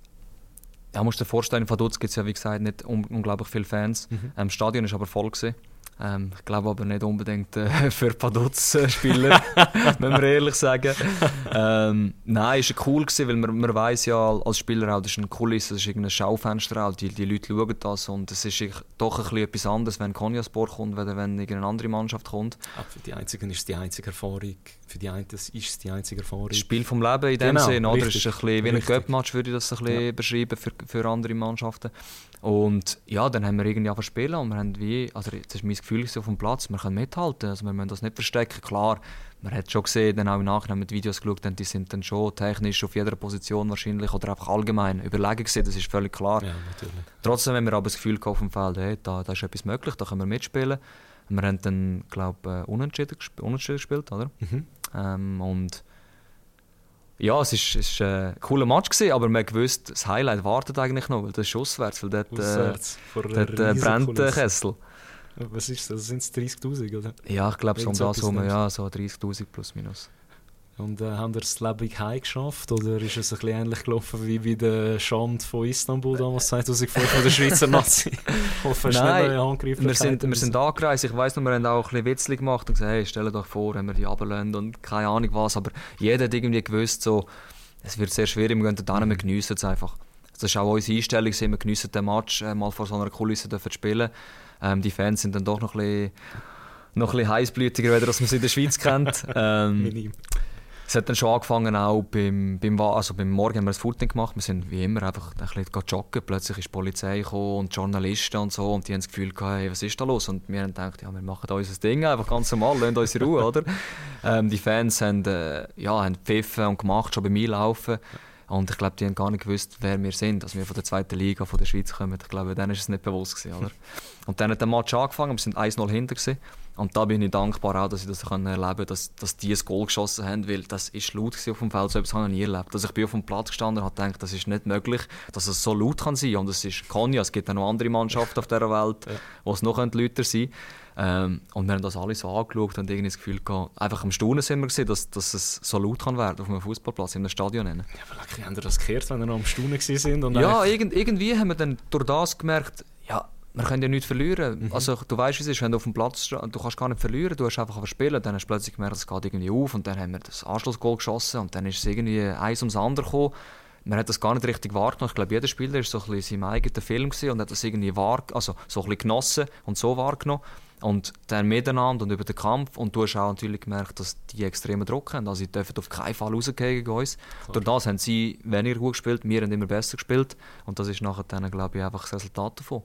Ja, musst du dir vorstellen, in Vaduz gibt es ja wie gesagt nicht un- unglaublich viele Fans. Mhm. Ähm, das Stadion war aber voll gewesen. Ähm, ich glaube aber nicht unbedingt äh, für Vaduz-Spieler, wenn wir ehrlich sagen. Ähm, nein, es war cool gewesen, weil man, man weiss ja als Spieler auch, das ist eine Kulisse, das ist irgendein Schaufenster auch, die, die Leute schauen das und es ist doch ein bisschen etwas anderes, wenn Konyaspor kommt, oder wenn irgendeine andere Mannschaft kommt. Aber für die Einzigen ist die einzige Erfahrung, für die einen ist es die einzige Erfahrung. Das Spiel vom Leben in dem genau, Sinne, oder? Es richtig, ist ein bisschen wie ein Cup-Match, würde ich das ein bisschen ja. beschreiben für, für andere Mannschaften. Und ja, dann haben wir irgendwie angefangen zu spielen und wir haben wie, also das war mein Gefühl auf dem Platz, wir können mithalten, also wir müssen das nicht verstecken. Klar, man hat schon gesehen, dann auch im Nachhinein mit Videos geschaut, die sind dann schon technisch auf jeder Position wahrscheinlich oder einfach allgemein überlegen gewesen, das ist völlig klar. Ja, natürlich. Trotzdem haben wir aber das Gefühl auf dem Feld, hey, da, da ist etwas möglich, da können wir mitspielen. Wir haben dann, glaube ich, unentschieden, gesp- unentschieden gespielt, oder? Mhm. Ähm, und ja, es war ist, äh, ein cooler Match gewesen, aber man gewusst, das Highlight wartet eigentlich noch, weil das ist auswärts, weil dort, auswärts, äh, dort äh, brennt der Kessel. Was ist das? Sind es dreißigtausend, oder? Ja, ich glaube so um das herum, ja, so dreißigtausend plus minus. Und äh, haben ihr es lebendig heim geschafft oder ist es ein bisschen ähnlich gelaufen wie bei der Schande von Istanbul damals zweitausendfünf von der Schweizer Nazi? Nein, wir sind, wir sind angereist. Ich weiss noch, wir haben auch ein bisschen Witzli gemacht und gesagt, hey, stell dir vor, wenn wir die runterlassen und keine Ahnung was. Aber jeder hat irgendwie gewusst, so, es wird sehr schwierig, wir gehen da, wir geniessen es einfach. Das war auch unsere Einstellung, wir geniessen den Match, äh, mal vor so einer Kulisse zu spielen. Ähm, die Fans sind dann doch noch ein bisschen, noch ein bisschen heißblütiger, als man sie in der Schweiz kennt. Ähm, Es hat dann schon angefangen, auch beim, beim, also beim Morgen haben wir ein Footing gemacht. Wir sind wie immer einfach ein bisschen joggen. Plötzlich ist die Polizei gekommen und Journalisten und so. Und die haben das Gefühl gehabt, hey, was ist da los? Und wir haben gedacht, ja, wir machen da unser Ding einfach ganz normal, lassen uns in Ruhe, oder? Ähm, die Fans haben, äh, ja, haben gepfiffen und gemacht, schon bei mir laufen. Und ich glaube, die haben gar nicht gewusst, wer wir sind. Dass wir von der zweiten Liga, von der Schweiz kommen. Ich glaube, denen ist es nicht bewusst gewesen, oder? Und dann hat der Match angefangen, wir sind eins null hinter gewesen. Und da bin ich dankbar auch, dass ich das erleben konnte, dass, dass die ein Goal geschossen haben, weil das ist laut auf dem Feld, so etwas habe ich nie erlebt. Also ich bin auf dem Platz gestanden und habe gedacht, das ist nicht möglich, dass es so laut kann sein. Und es ist Konya, es gibt auch noch andere Mannschaften auf dieser Welt, ja, wo es noch lauter sein könnte. Ähm, und wir haben das alle so angeschaut und irgendwie das Gefühl gehabt, einfach am Staunen sind wir gewesen, dass, dass es so laut kann werden auf einem Fußballplatz, in einem Stadion. Ja, aber haben Sie das gehört, wenn wir noch am Staunen sind? Und ja, irgend, irgendwie haben wir dann durch das gemerkt, ja, wir können ja nichts verlieren. Mhm. Also, du weißt, wie es ist, wenn du auf dem Platz stehst, du kannst gar nicht verlieren, du hast einfach spielen. Dann hast du plötzlich gemerkt, es geht irgendwie auf und dann haben wir das Anschlussgoal geschossen und dann ist es irgendwie eins ums andere gekommen. Man hat das gar nicht richtig wahrgenommen. Ich glaube, jeder Spieler war so ein bisschen in seinem eigenen Film und hat das irgendwie wahr, also so ein bisschen genossen und so wahrgenommen. Und dann miteinander und über den Kampf. Und du hast auch natürlich gemerkt, dass die extremen Druck haben. Also sie dürfen auf keinen Fall rausgehen gegen uns. Klar. Durch das haben sie weniger gut gespielt, wir haben immer besser gespielt. Und das ist nachher dann, glaube ich, einfach das Resultat davon.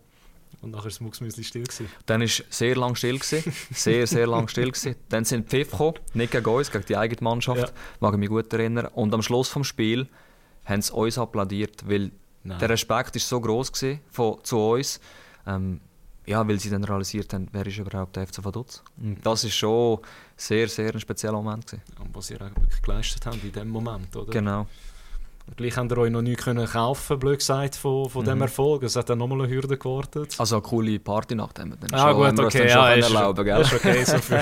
Und nachher war das Mucksmüsli still gewesen. Dann war es sehr lang still gewesen. Sehr, sehr lang still gewesen. Dann sind die Pfiff gekommen, nicht gegen uns, gegen die eigene Mannschaft, ja. Mag ich mich gut erinnern. Und am Schluss des Spiels haben sie uns applaudiert, weil Nein. der Respekt war so gross gewesen von, zu uns. Ähm, ja, weil sie dann realisiert haben, wer ist überhaupt der F C Vaduz. Und das war schon sehr, sehr ein spezieller Moment gewesen. Und was ihr auch wirklich geleistet habt in diesem Moment, oder? Genau. Gleich habt ihr euch noch nichts kaufen, blöd gesagt, von, von mhm. diesem Erfolg. Es hat dann nochmal eine Hürde gewartet. Also eine coole Partynacht haben wir dann ah, schon, gut, okay, wir ja, schon erlauben, gell? Ist okay, so viel.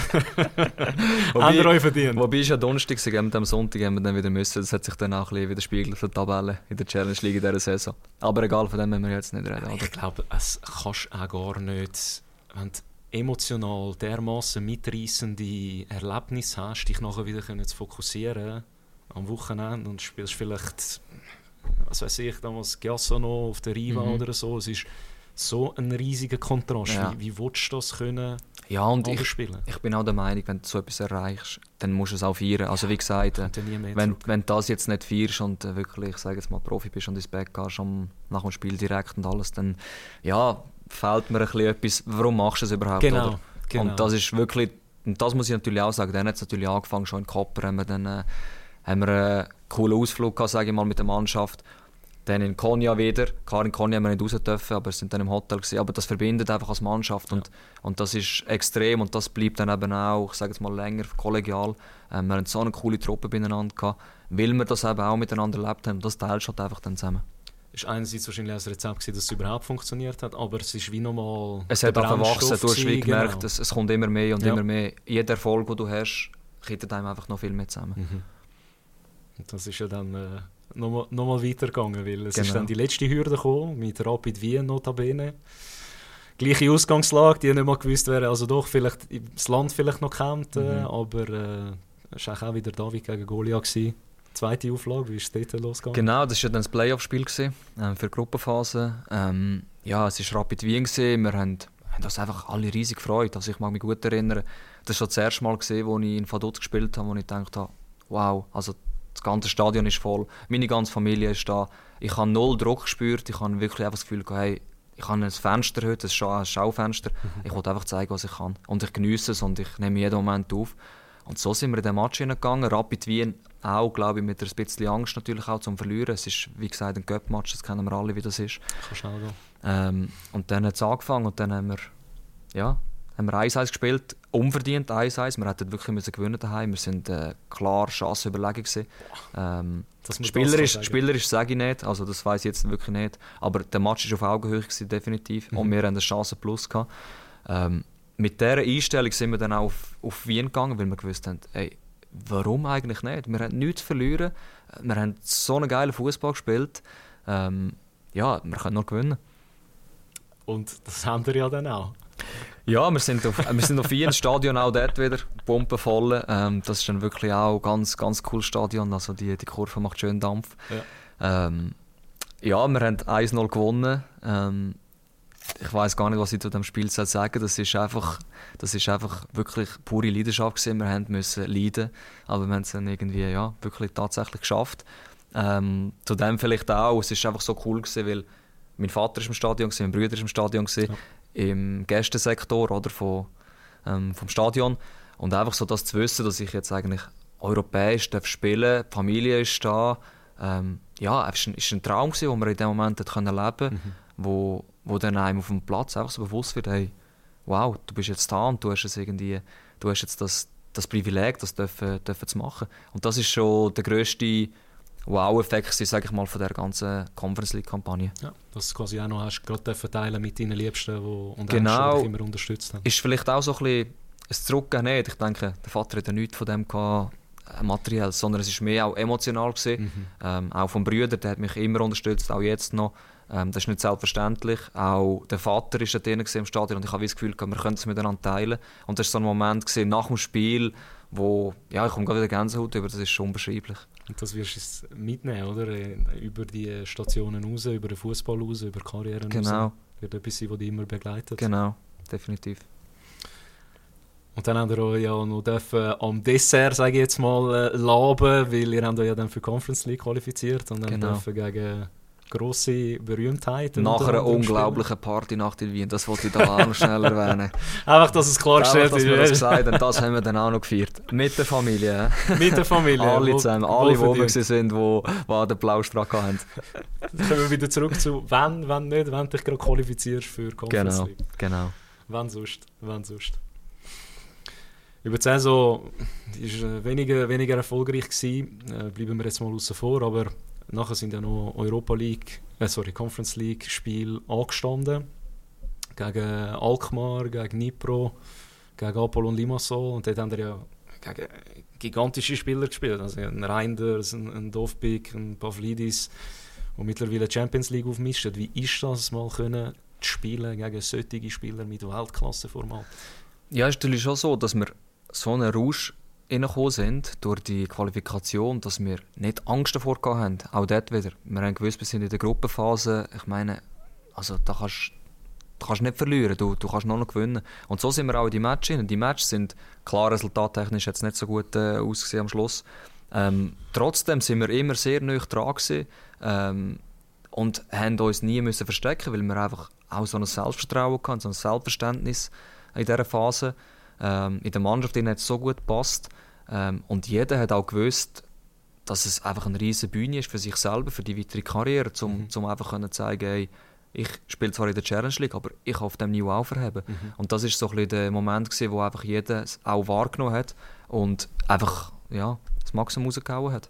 Haben ihr euch verdient. Wobei es ja Donnerstag war, am Sonntag haben wir dann wieder müssen. Das hat sich dann auch ein bisschen widerspiegelt für die Tabelle in der Challenge League in dieser Saison. Aber egal, von dem müssen wir jetzt nicht reden. Ich glaube, es kannst auch gar nicht, wenn du emotional dermassen mitreissende Erlebnisse hast, dich nachher wieder zu fokussieren am Wochenende und spielst vielleicht, was weiß ich, damals Giassano auf der Riva mhm. oder so. Es ist so ein riesiger Kontrast. Ja. Wie, wie willst du das können ja, und ich, spielen? Ich bin auch der Meinung, wenn du so etwas erreichst, dann musst du es auch feiern. Also wie gesagt, äh, wenn, wenn du das jetzt nicht feierst und äh, wirklich, ich sage jetzt mal, Profi bist und ins Bett gehst um, nach dem Spiel direkt und alles, dann ja, fehlt mir ein bisschen etwas, warum machst du es überhaupt? Genau, oder? Genau. Und das ist wirklich, und das muss ich natürlich auch sagen, dann hat es natürlich angefangen, schon in Koper haben wir dann äh, haben wir einen coolen Ausflug gehabt, sage ich mal, mit der Mannschaft. Dann in Konya wieder. Klar, in Konya haben wir nicht raus dürfen, aber wir sind dann im Hotel gewesen. Aber das verbindet einfach als Mannschaft und, ja. und das ist extrem und das bleibt dann eben auch, ich sage jetzt mal, länger kollegial. Ähm, wir haben so eine coole Truppe beieinander gehabt, weil wir das eben auch miteinander erlebt haben. Und das teilst du halt einfach dann zusammen. Es war einerseits wahrscheinlich ein Rezept gewesen, dass es überhaupt funktioniert hat, aber es ist wie nochmal... Es hat auch verwachsen, du hast wie gemerkt, genau. es, es kommt immer mehr und ja. immer mehr. Jeder Erfolg, den du hast, kittet einem einfach noch viel mehr zusammen. Mhm. Und das ist ja dann äh, nochmal noch mal weitergegangen, weil es genau. ist dann die letzte Hürde gekommen, mit Rapid Wien notabene. Gleiche Ausgangslage, die nicht mal gewusst wäre, also doch, vielleicht das Land vielleicht noch kennt, mhm. äh, aber äh, es war auch wieder David gegen Goliath gewesen. Zweite Auflage, wie ist es dort losgegangen? Genau, das war ja dann das Playoff-Spiel gewesen, äh, für die Gruppenphase. Ähm, ja, es war Rapid Wien gewesen. Wir haben, haben uns einfach alle riesig gefreut. Also ich mag mich gut erinnern, das war das erste Mal gewesen, als ich in Vaduz gespielt habe, wo ich gedacht habe, wow, also das ganze Stadion ist voll, meine ganze Familie ist da. Ich habe null Druck gespürt, ich habe wirklich einfach das Gefühl, hey, ich habe ein Fenster heute, ein, Scha- ein Schaufenster. Mhm. Ich wollte einfach zeigen, was ich kann. Und ich genieße es und ich nehme jeden Moment auf. Und so sind wir in den Match hineingegangen. Rapid Wien auch, glaube ich, mit ein bisschen Angst natürlich auch zum Verlieren. Es ist, wie gesagt, ein Cup-Match, das kennen wir alle, wie das ist. Kann schnell gehen. Ähm, und dann hat es angefangen und dann haben wir, ja, haben wir eins eins gespielt, unverdient eins eins. Wir hätten wirklich müssen gewinnen daheim. Wir sind äh, klar Chance überlegen gewesen. Ähm, spielerisch, spielerisch sage ich nicht, also das weiß ich jetzt wirklich nicht. Aber der Match war auf Augenhöhe gewesen, definitiv. Mhm. Und wir haben eine Chance plus gehabt. Ähm, mit dieser Einstellung sind wir dann auch auf, auf Wien gegangen, weil wir gewusst haben, ey, warum eigentlich nicht? Wir haben nichts verloren. Wir haben so einen geilen Fußball gespielt. Ähm, ja, wir können noch gewinnen. Und das haben wir ja dann auch. Ja, wir sind auf, wir sind auf Wien, das Stadion auch dort wieder, Pumpen voll. Ähm, das ist dann wirklich auch ein ganz, ganz cooles Stadion, also die, die Kurve macht schön Dampf. Ja, ähm, ja wir haben eins null gewonnen. Ähm, ich weiss gar nicht, was ich zu diesem Spiel sagen soll. Das ist einfach, das ist einfach wirklich pure Leidenschaft gewesen. Wir mussten leiden, aber wir haben es dann irgendwie ja, wirklich tatsächlich geschafft. Ähm, zudem vielleicht auch, es war einfach so cool gewesen, weil mein Vater ist im Stadion, mein Bruder ist im Stadion, gewesen, ja. im Gästensektor oder, von, ähm, vom Stadion. Und einfach so das zu wissen, dass ich jetzt eigentlich europäisch spielen darf, die Familie ist da. Ähm, ja, es war ein, ein Traum, den wir in dem Moment leben konnten, mhm. wo, wo dann einem auf dem Platz einfach so bewusst wird, hey, wow, du bist jetzt da und du hast, es irgendwie, du hast jetzt das, das Privileg, das dürfen, dürfen zu machen. Und das ist schon der grösste Wow-Effekt, sage ich mal, von der ganzen Conference League-Kampagne. Ja, dass du quasi auch noch hast, gerade teilen mit deinen Liebsten, die und genau, dich immer unterstützt haben. Ist vielleicht auch so ein bisschen ein Zurückgehen nicht. Ich denke, der Vater hat ja nichts von dem gehabt, äh, materiell, sondern es war mehr auch emotional gewesen. Mhm. Ähm, auch vom Bruder, der hat mich immer unterstützt, auch jetzt noch. Ähm, das ist nicht selbstverständlich. Auch der Vater war drin im Stadion und ich habe das Gefühl, wir können es miteinander teilen. Und das war so ein Moment gewesen, nach dem Spiel, wo, ja, ich komme gerade wieder Gänsehaut über, das ist schon unbeschreiblich. Und das wirst du mitnehmen, oder? Über die Stationen raus, über den Fußball raus, über die Karriere genau. raus. Wird etwas sein, das dich immer begleitet. Genau, definitiv. Und dann habt ihr euch ja noch dürfen, am Dessert, sage ich jetzt mal, äh, laben, weil ihr habt euch ja dann für die Conference League qualifiziert und dann genau. dürfen gegen grosse Berühmtheit. Nach einer unglaublichen Partynacht in Wien, das wollte ich da auch noch schnell erwähnen. Einfach, dass es klargestellt ist. Dass wir das gesagt haben, das haben wir dann auch noch gefeiert. Mit der Familie. Mit der Familie. Alle zusammen, alle, die oben waren, die an den Plausch hatten. Dann kommen wir wieder zurück zu, wenn, wenn nicht, wenn du dich gerade qualifizierst für Conference League. Genau, genau. Wenn sonst, wenn sonst. Über die Saison war weniger, weniger erfolgreich gewesen, äh, bleiben wir jetzt mal außen vor, aber nachher sind ja noch Europa League, äh, sorry, Conference League Spiele angestanden. Gegen Alkmaar, gegen Dnipro, gegen Apollon Limassol. Und dort haben wir ja gegen gigantische Spieler gespielt. Also ein Reinders, ein, ein Dovbik, ein Pavlidis, die mittlerweile Champions League aufmischen. Wie ist das mal können, spielen gegen solche Spieler mit Weltklasse-Format? Ja, es ist natürlich schon so, dass wir so einen Rausch reingekommen sind durch die Qualifikation, dass wir nicht Angst davor hatten. Auch dort wieder. Wir haben gewusst, wir sind in der Gruppenphase. Ich meine, also da kannst du kannst nicht verlieren, du, du kannst nur noch gewinnen. Und so sind wir auch in die Matches hin. Die Matches sind klar resultattechnisch jetzt nicht so gut äh, ausgesehen am Schluss. Ähm, trotzdem sind wir immer sehr nah dran gewesen, ähm, und haben uns nie müssen verstecken, weil wir einfach auch so ein Selbstvertrauen hatten, so ein Selbstverständnis in dieser Phase. Ähm, in der Mannschaft hat es so gut gepasst. Ähm, und jeder hat auch gewusst, dass es einfach eine riesige Bühne ist für sich selber, für die weitere Karriere, um mhm. zum einfach zu zeigen, ey, ich spiele zwar in der Challenge League, aber ich kann auf dem Niveau auch verheben. Mhm. Und das war so ein bisschen der Moment gewesen, wo einfach jeder es auch wahrgenommen hat und einfach ja, das Maximum rausgehauen hat.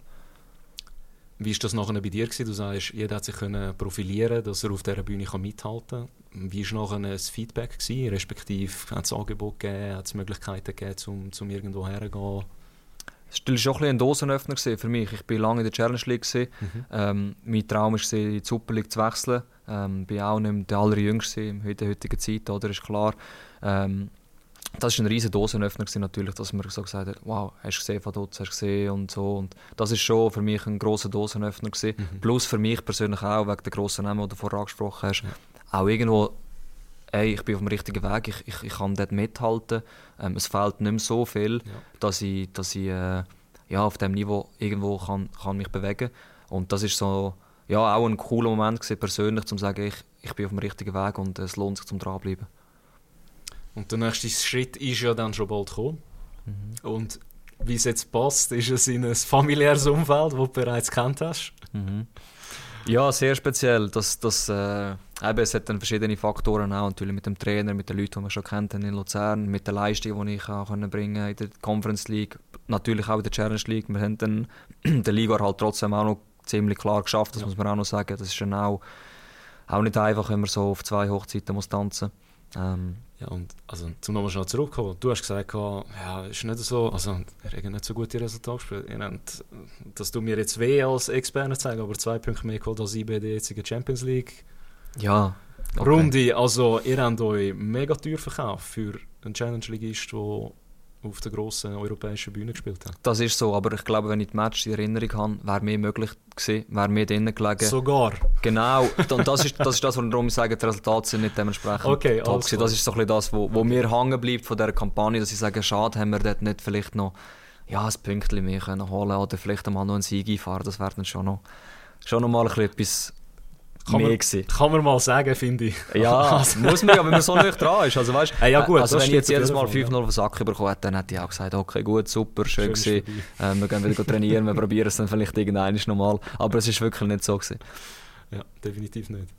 Wie war das nachher bei dir gewesen? Du sagst, jeder hat sich können profilieren, dass er auf dieser Bühne mithalten kann. Wie war nachher das Feedback gewesen? Respektive hat es Angebot gegeben, hat es Möglichkeiten gegeben, um, um irgendwo herzugehen? Es war schon ein, ein Dosenöffner für mich. Ich war lange in der Challenge League. Mhm. Ähm, mein Traum war, in die Super League zu wechseln. Ich ähm, war auch nicht mehr der allerjüngste in der heutigen Zeit, oder? Ist klar. Ähm, das war ein riesen Dosenöffner natürlich, dass man so gesagt hat, wow, hast du gesehen, Vaduz, hast du gesehen und so. Und das war schon für mich ein grosser Dosenöffner Mhm. Plus für mich persönlich auch, wegen der grossen Namen, die du vorher angesprochen hast, ja. Auch irgendwo, ey, ich bin auf dem richtigen Weg, ich, ich, ich kann dort mithalten. Ähm, es fehlt nicht mehr so viel, ja. dass ich, dass ich äh, ja, auf diesem Niveau irgendwo kann, kann mich bewegen kann. Und das war so, ja, auch ein cooler Moment gewesen, persönlich, um zu sagen, ich, ich bin auf dem richtigen Weg und es lohnt sich zum dranbleiben. Und der nächste Schritt ist ja dann schon bald gekommen. Mhm. Und wie es jetzt passt, ist es in ein familiäres Umfeld, das du bereits kennt hast. Mhm. Ja, sehr speziell. Das, das, äh, eben, es hat dann verschiedene Faktoren auch, natürlich mit dem Trainer, mit den Leuten, die wir schon kennt in Luzern, mit der Leistung, die ich auch bringen konnte in der Conference League, natürlich auch in der Challenge League. Wir haben dann den Liga halt trotzdem auch noch ziemlich klar geschafft, das ja. muss man auch noch sagen. Das ist dann auch, auch nicht einfach, wenn man so auf zwei Hochzeiten muss tanzen muss. Ähm, Ja, und also, zum nochmal schnell zurückkommen, du hast gesagt, ja, ist nicht so, also, er hat nicht so gute Resultate gespielt. Das tut mir jetzt weh als Experte zeigen, aber zwei Punkte mehr geholt als I B der jetzigen Champions League. Ja. Okay. Runde, also, ihr habt euch mega teuer verkauft für einen Challenge-Ligist, der auf der grossen europäischen Bühne gespielt hat. Das ist so, aber ich glaube, wenn ich die Match in Erinnerung habe, wäre mehr möglich gewesen, wäre mehr drinnen gelegen. Sogar? Genau, und das ist das, ist das was ich sage, die Resultate sind nicht dementsprechend okay, top gewesen. Das ist so ein bisschen das, wo, wo mir hängen bleibt von dieser Kampagne, dass ich sage, schade, haben wir dort nicht vielleicht noch ja, ein Pünktchen mehr können holen oder vielleicht einmal noch einen Sieg einfahren. Das wäre dann schon noch, schon noch mal ein bisschen etwas Kann man, kann man mal sagen, finde ich. Ja, muss man ja, wenn man so nicht dran ist. Also, weißt, äh, ja, gut, also wenn ich jetzt jedes Mal fünf null auf den Sack bekommen hätte, dann hätte ich auch gesagt, okay, gut, super, schön, schön gewesen. Äh, wir gehen wieder trainieren, wir probieren es dann vielleicht irgendwann nochmal. Aber es ist wirklich nicht so gewesen. Ja, definitiv nicht.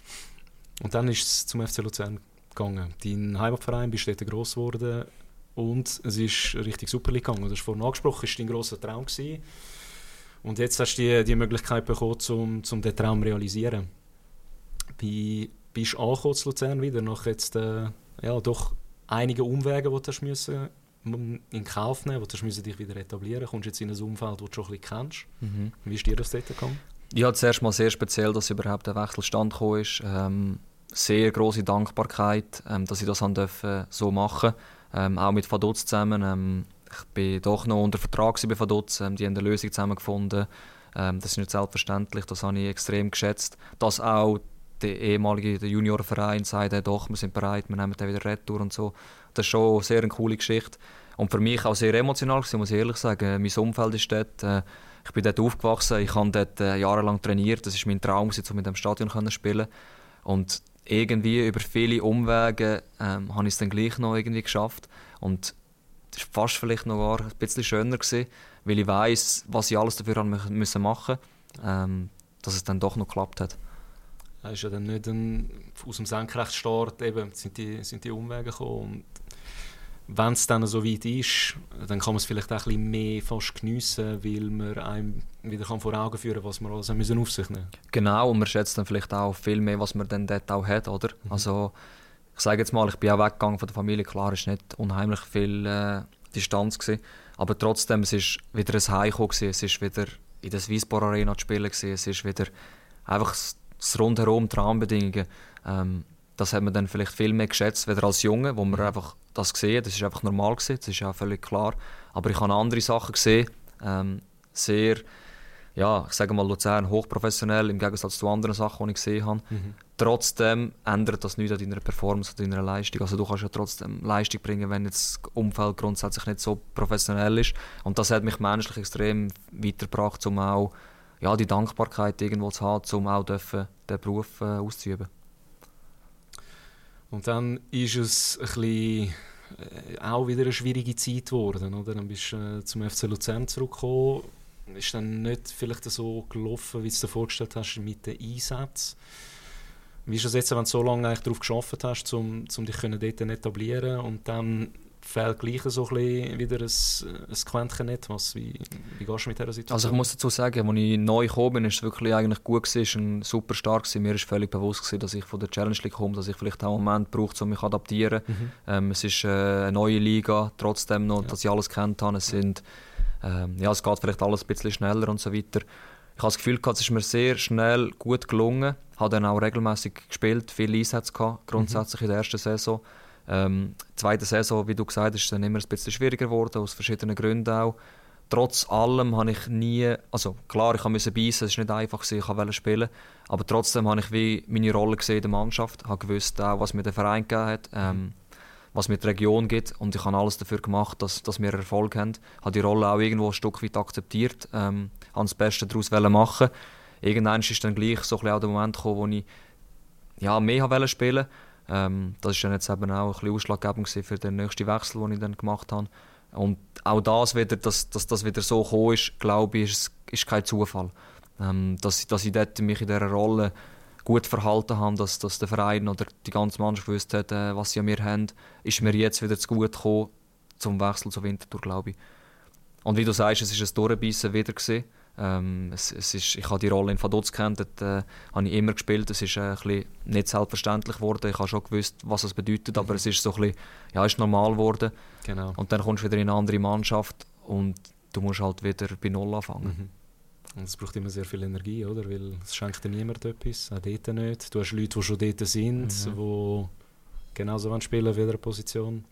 Und dann ist es zum F C Luzern gegangen. Dein Heimatverein, bist dort gross geworden und es ist richtig Super League gegangen. Du hast vorhin angesprochen, das war dein grosser Traum gewesen. Und jetzt hast du die, die Möglichkeit bekommen, um, um diesen Traum zu realisieren. Wie bist du angekommen zu Luzern wieder, nach jetzt äh, ja, doch einigen Umwegen, die du hast müssen, in Kauf nehmen musst, wo du dich wieder etablieren kommst jetzt in ein Umfeld, das du schon ein bisschen kennst. Mhm. Wie ist dir das dort gegangen? Ja, zuerst mal sehr speziell, dass überhaupt der Wechsel stand gekommen ist. Ähm, sehr grosse Dankbarkeit, ähm, dass ich das durfte, so machen ähm, auch mit Vaduz zusammen. Ähm, ich war doch noch unter Vertrag bei Vaduz, ähm, die haben eine Lösung zusammen gefunden. Ähm, das ist nicht selbstverständlich, das habe ich extrem geschätzt. Dass auch der ehemalige der Juniorenverein sagt, hey, doch, wir sind bereit, wir nehmen den wieder retour und so. Das ist schon sehr eine coole Geschichte. Und für mich auch sehr emotional gewesen, muss ich ehrlich sagen. Mein Umfeld ist dort. Äh, Ich bin dort aufgewachsen, ich habe dort äh, jahrelang trainiert, das war mein Traum, um in diesem Stadion zu spielen. Und irgendwie über viele Umwege ähm, habe ich es dann gleich noch irgendwie geschafft. Und das war fast vielleicht noch gar ein bisschen schöner gewesen, weil ich weiss, was ich alles dafür machen müssen, ähm, dass es dann doch noch geklappt hat. Es ist ja dann nicht ein, aus dem Senkrechtstart eben sind die, sind die Umwege gekommen. Wenn es dann so weit ist, dann kann man es vielleicht auch ein bisschen mehr fast geniessen, weil man einem wieder kann vor Augen führen kann, was man alles müssen auf sich nehmen müssen. Genau, und man schätzt dann vielleicht auch viel mehr, was man dann dort auch hat, oder? Mhm. Also, ich sage jetzt mal, ich bin auch weggegangen von der Familie, klar, es war nicht unheimlich viel äh, Distanz gewesen, aber trotzdem, es ist wieder ein Heimkommen gewesen, es ist wieder in der Swissborg Arena zu spielen gewesen, es ist wieder einfach das Rundherum, die Rahmenbedingungen. Ähm, das hat man dann vielleicht viel mehr geschätzt, weder als Junge, wo man einfach das gesehen, das ist einfach normal gewesen, das ist ja völlig klar. Aber ich habe andere Sachen gesehen, ähm, sehr, ja, ich sage mal Luzern, hochprofessionell im Gegensatz zu anderen Sachen, die ich gesehen habe. Mhm. Trotzdem ändert das nichts an deiner Performance, an deiner Leistung. Also du kannst ja trotzdem Leistung bringen, wenn jetzt das Umfeld grundsätzlich nicht so professionell ist. Und das hat mich menschlich extrem weitergebracht, um auch ja, die Dankbarkeit irgendwo zu haben, um auch dürfen, den Beruf äh, auszuüben. Und dann ist es ein bisschen, äh, auch wieder eine schwierige Zeit geworden, oder? Dann bist du äh, zum F C Luzern zurückgekommen. Ist dann nicht vielleicht so gelaufen, wie du es dir vorgestellt hast mit den Einsätzen? Wie ist es jetzt, wenn du so lange eigentlich darauf gearbeitet hast, um, um dich dort etablieren und dann fehlt gleich so ein bisschen wieder ein, ein Quäntchen etwas? Wie, wie gehst du mit dieser Situation? Also ich muss dazu sagen, als ich neu gekommen bin, war es wirklich eigentlich gut gewesen, ein super Start gewesen. Mir war völlig bewusst gewesen, dass ich von der Challenge League komme, dass ich vielleicht auch einen Moment brauche, um mich zu adaptieren. Mhm. Ähm, es ist äh, eine neue Liga, trotzdem noch, ja. dass ich alles kennt habe. Es, sind, ähm, ja, es geht vielleicht alles ein bisschen schneller und so weiter. Ich habe das Gefühl, es ist mir sehr schnell gut gelungen. Ich habe dann auch regelmäßig gespielt, viele Einsätze gehabt, grundsätzlich mhm. in der ersten Saison. Ähm, die zweite Saison, wie du gesagt hast, ist dann immer ein bisschen schwieriger geworden, aus verschiedenen Gründen auch. Trotz allem habe ich nie, also klar, ich musste beißen, es war nicht einfach, ich wollte spielen, aber trotzdem habe ich wie meine Rolle gesehen in der Mannschaft, habe gewusst auch, was mir der Verein gegeben hat, ähm, was mir die Region gibt, und ich habe alles dafür gemacht, dass, dass wir Erfolg haben. Ich habe die Rolle auch irgendwo ein Stück weit akzeptiert, ähm, habe das Beste daraus machen. Irgendwann ist dann gleich so ein bisschen auch der Moment gekommen, wo ich ja, mehr spielen wollte. Ähm, das war dann jetzt eben auch ein bisschen ausschlaggebend für den nächsten Wechsel, den ich dann gemacht habe. Und auch das wieder, dass, dass das wieder so gekommen ist, glaube ich, ist, ist kein Zufall. Ähm, dass, dass ich dort mich in dieser Rolle gut verhalten habe, dass, dass der Verein oder die ganze Mannschaft gewusst hat, äh, was sie an mir haben, ist mir jetzt wieder zu gut gekommen zum Wechsel zur Winterthur, glaube ich. Und wie du sagst, es war ein Durchbeissen wieder gewesen. Ähm, es, es ist, ich habe die Rolle in Vaduz gekannt, dort äh, habe ich immer gespielt. Es ist äh, ein bisschen nicht selbstverständlich geworden. Ich habe schon gewusst, was es bedeutet, aber es ist so ein bisschen, ja, ist normal geworden. Genau. Und dann kommst du wieder in eine andere Mannschaft und du musst halt wieder bei Null anfangen. Mhm. Und es braucht immer sehr viel Energie, oder? Weil es schenkt dir niemand etwas, auch dort nicht. Du hast Leute, die schon dort sind, mhm. die genauso spielen wie in der Position.